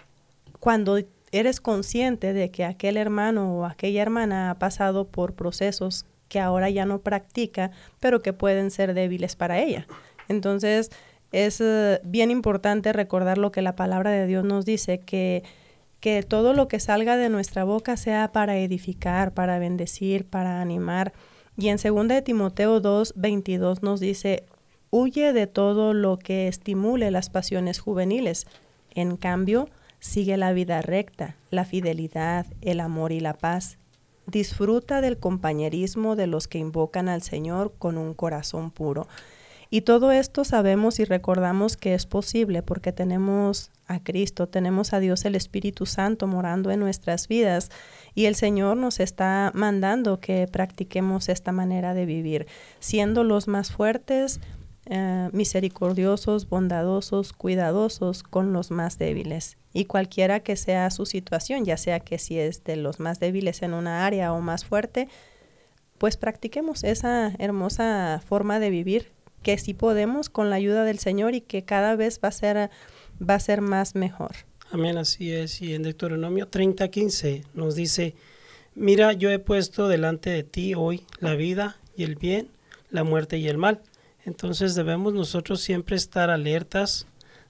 cuando eres consciente de que aquel hermano o aquella hermana ha pasado por procesos que ahora ya no practica, pero que pueden ser débiles para ella. Entonces, es uh, bien importante recordar lo que la palabra de Dios nos dice, que, que todo lo que salga de nuestra boca sea para edificar, para bendecir, para animar. Y en segunda de Timoteo dos veintidós nos dice, huye de todo lo que estimule las pasiones juveniles. En cambio, sigue la vida recta, la fidelidad, el amor y la paz. Disfruta del compañerismo de los que invocan al Señor con un corazón puro. Y todo esto sabemos y recordamos que es posible porque tenemos a Cristo, tenemos a Dios el Espíritu Santo morando en nuestras vidas y el Señor nos está mandando que practiquemos esta manera de vivir, siendo los más fuertes, eh, misericordiosos, bondadosos, cuidadosos con los más débiles. Y cualquiera que sea su situación, ya sea que si es de los más débiles en una área o más fuerte, pues practiquemos esa hermosa forma de vivir que sí podemos con la ayuda del Señor y que cada vez va a ser, va a ser más mejor. Amén, así es. Y en Deuteronomio treinta quince nos dice, mira, yo he puesto delante de ti hoy la vida y el bien, la muerte y el mal. Entonces debemos nosotros siempre estar alertas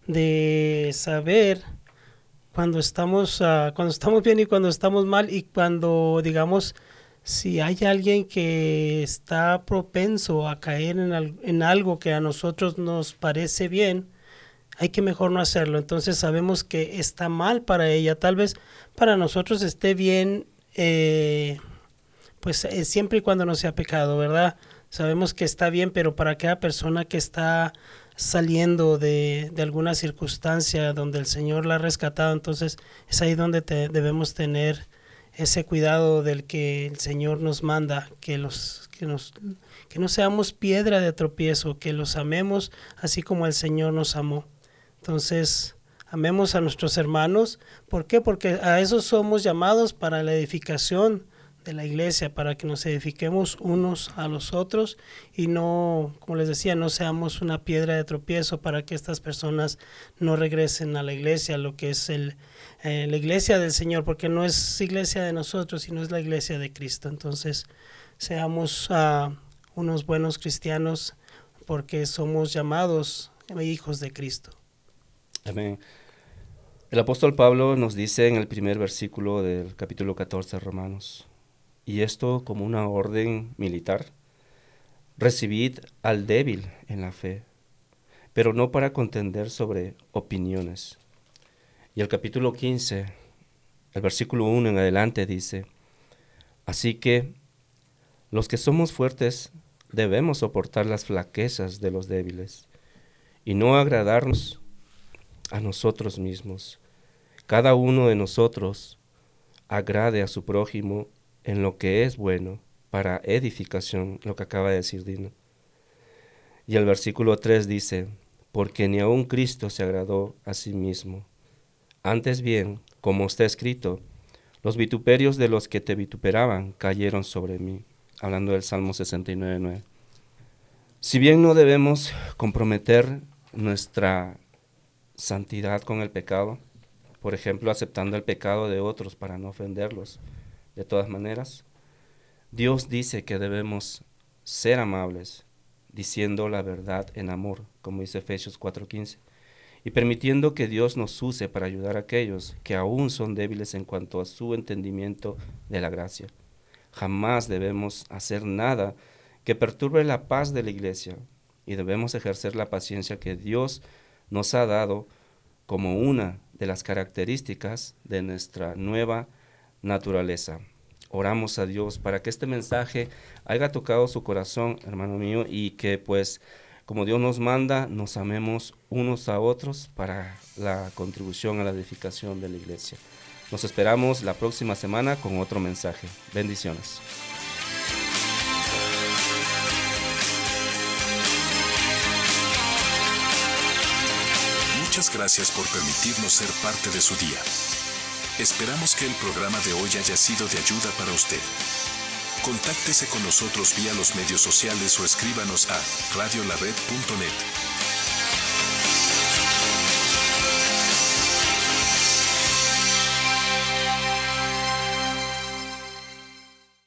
de saber cuando estamos, uh, cuando estamos bien y cuando estamos mal, y cuando, digamos, si hay alguien que está propenso a caer en, al, en algo que a nosotros nos parece bien, hay que mejor no hacerlo. Entonces sabemos que está mal para ella. Tal vez para nosotros esté bien, eh, pues eh, siempre y cuando no sea pecado, ¿verdad? Sabemos que está bien, pero para aquella persona que está saliendo de, de alguna circunstancia donde el Señor la ha rescatado, entonces es ahí donde te, debemos tener ese cuidado del que el Señor nos manda, que los que nos que no seamos piedra de tropiezo, que los amemos así como el Señor nos amó. Entonces, amemos a nuestros hermanos. ¿Por qué? Porque a eso somos llamados para la edificación de la iglesia, para que nos edifiquemos unos a los otros y no, como les decía, no seamos una piedra de tropiezo para que estas personas no regresen a la iglesia, lo que es el, eh, la iglesia del Señor, porque no es iglesia de nosotros, sino es la iglesia de Cristo. Entonces, seamos uh, unos buenos cristianos porque somos llamados hijos de Cristo. Amén. El apóstol Pablo nos dice en el primer versículo del capítulo catorce de Romanos, y esto como una orden militar, recibid al débil en la fe, pero no para contender sobre opiniones. Y el capítulo quince, el versículo uno en adelante dice, así que los que somos fuertes debemos soportar las flaquezas de los débiles y no agradarnos a nosotros mismos. Cada uno de nosotros agrade a su prójimo en lo que es bueno para edificación, lo que acaba de decir Dino. Y el versículo tres dice, porque ni aun Cristo se agradó a sí mismo. Antes bien, como está escrito, los vituperios de los que te vituperaban cayeron sobre mí. Hablando del Salmo sesenta y nueve nueve. Si bien no debemos comprometer nuestra santidad con el pecado, por ejemplo, aceptando el pecado de otros para no ofenderlos, de todas maneras, Dios dice que debemos ser amables, diciendo la verdad en amor, como dice Efesios cuatro quince, y permitiendo que Dios nos use para ayudar a aquellos que aún son débiles en cuanto a su entendimiento de la gracia. Jamás debemos hacer nada que perturbe la paz de la iglesia y debemos ejercer la paciencia que Dios nos ha dado como una de las características de nuestra nueva naturaleza. Oramos a Dios para que este mensaje haya tocado su corazón, hermano mío, y que pues, como Dios nos manda, nos amemos unos a otros para la contribución a la edificación de la iglesia. Nos esperamos la próxima semana con otro mensaje. Bendiciones. Muchas gracias por permitirnos ser parte de su día. Esperamos que el programa de hoy haya sido de ayuda para usted. Contáctese con nosotros vía los medios sociales o escríbanos a radio la red punto net.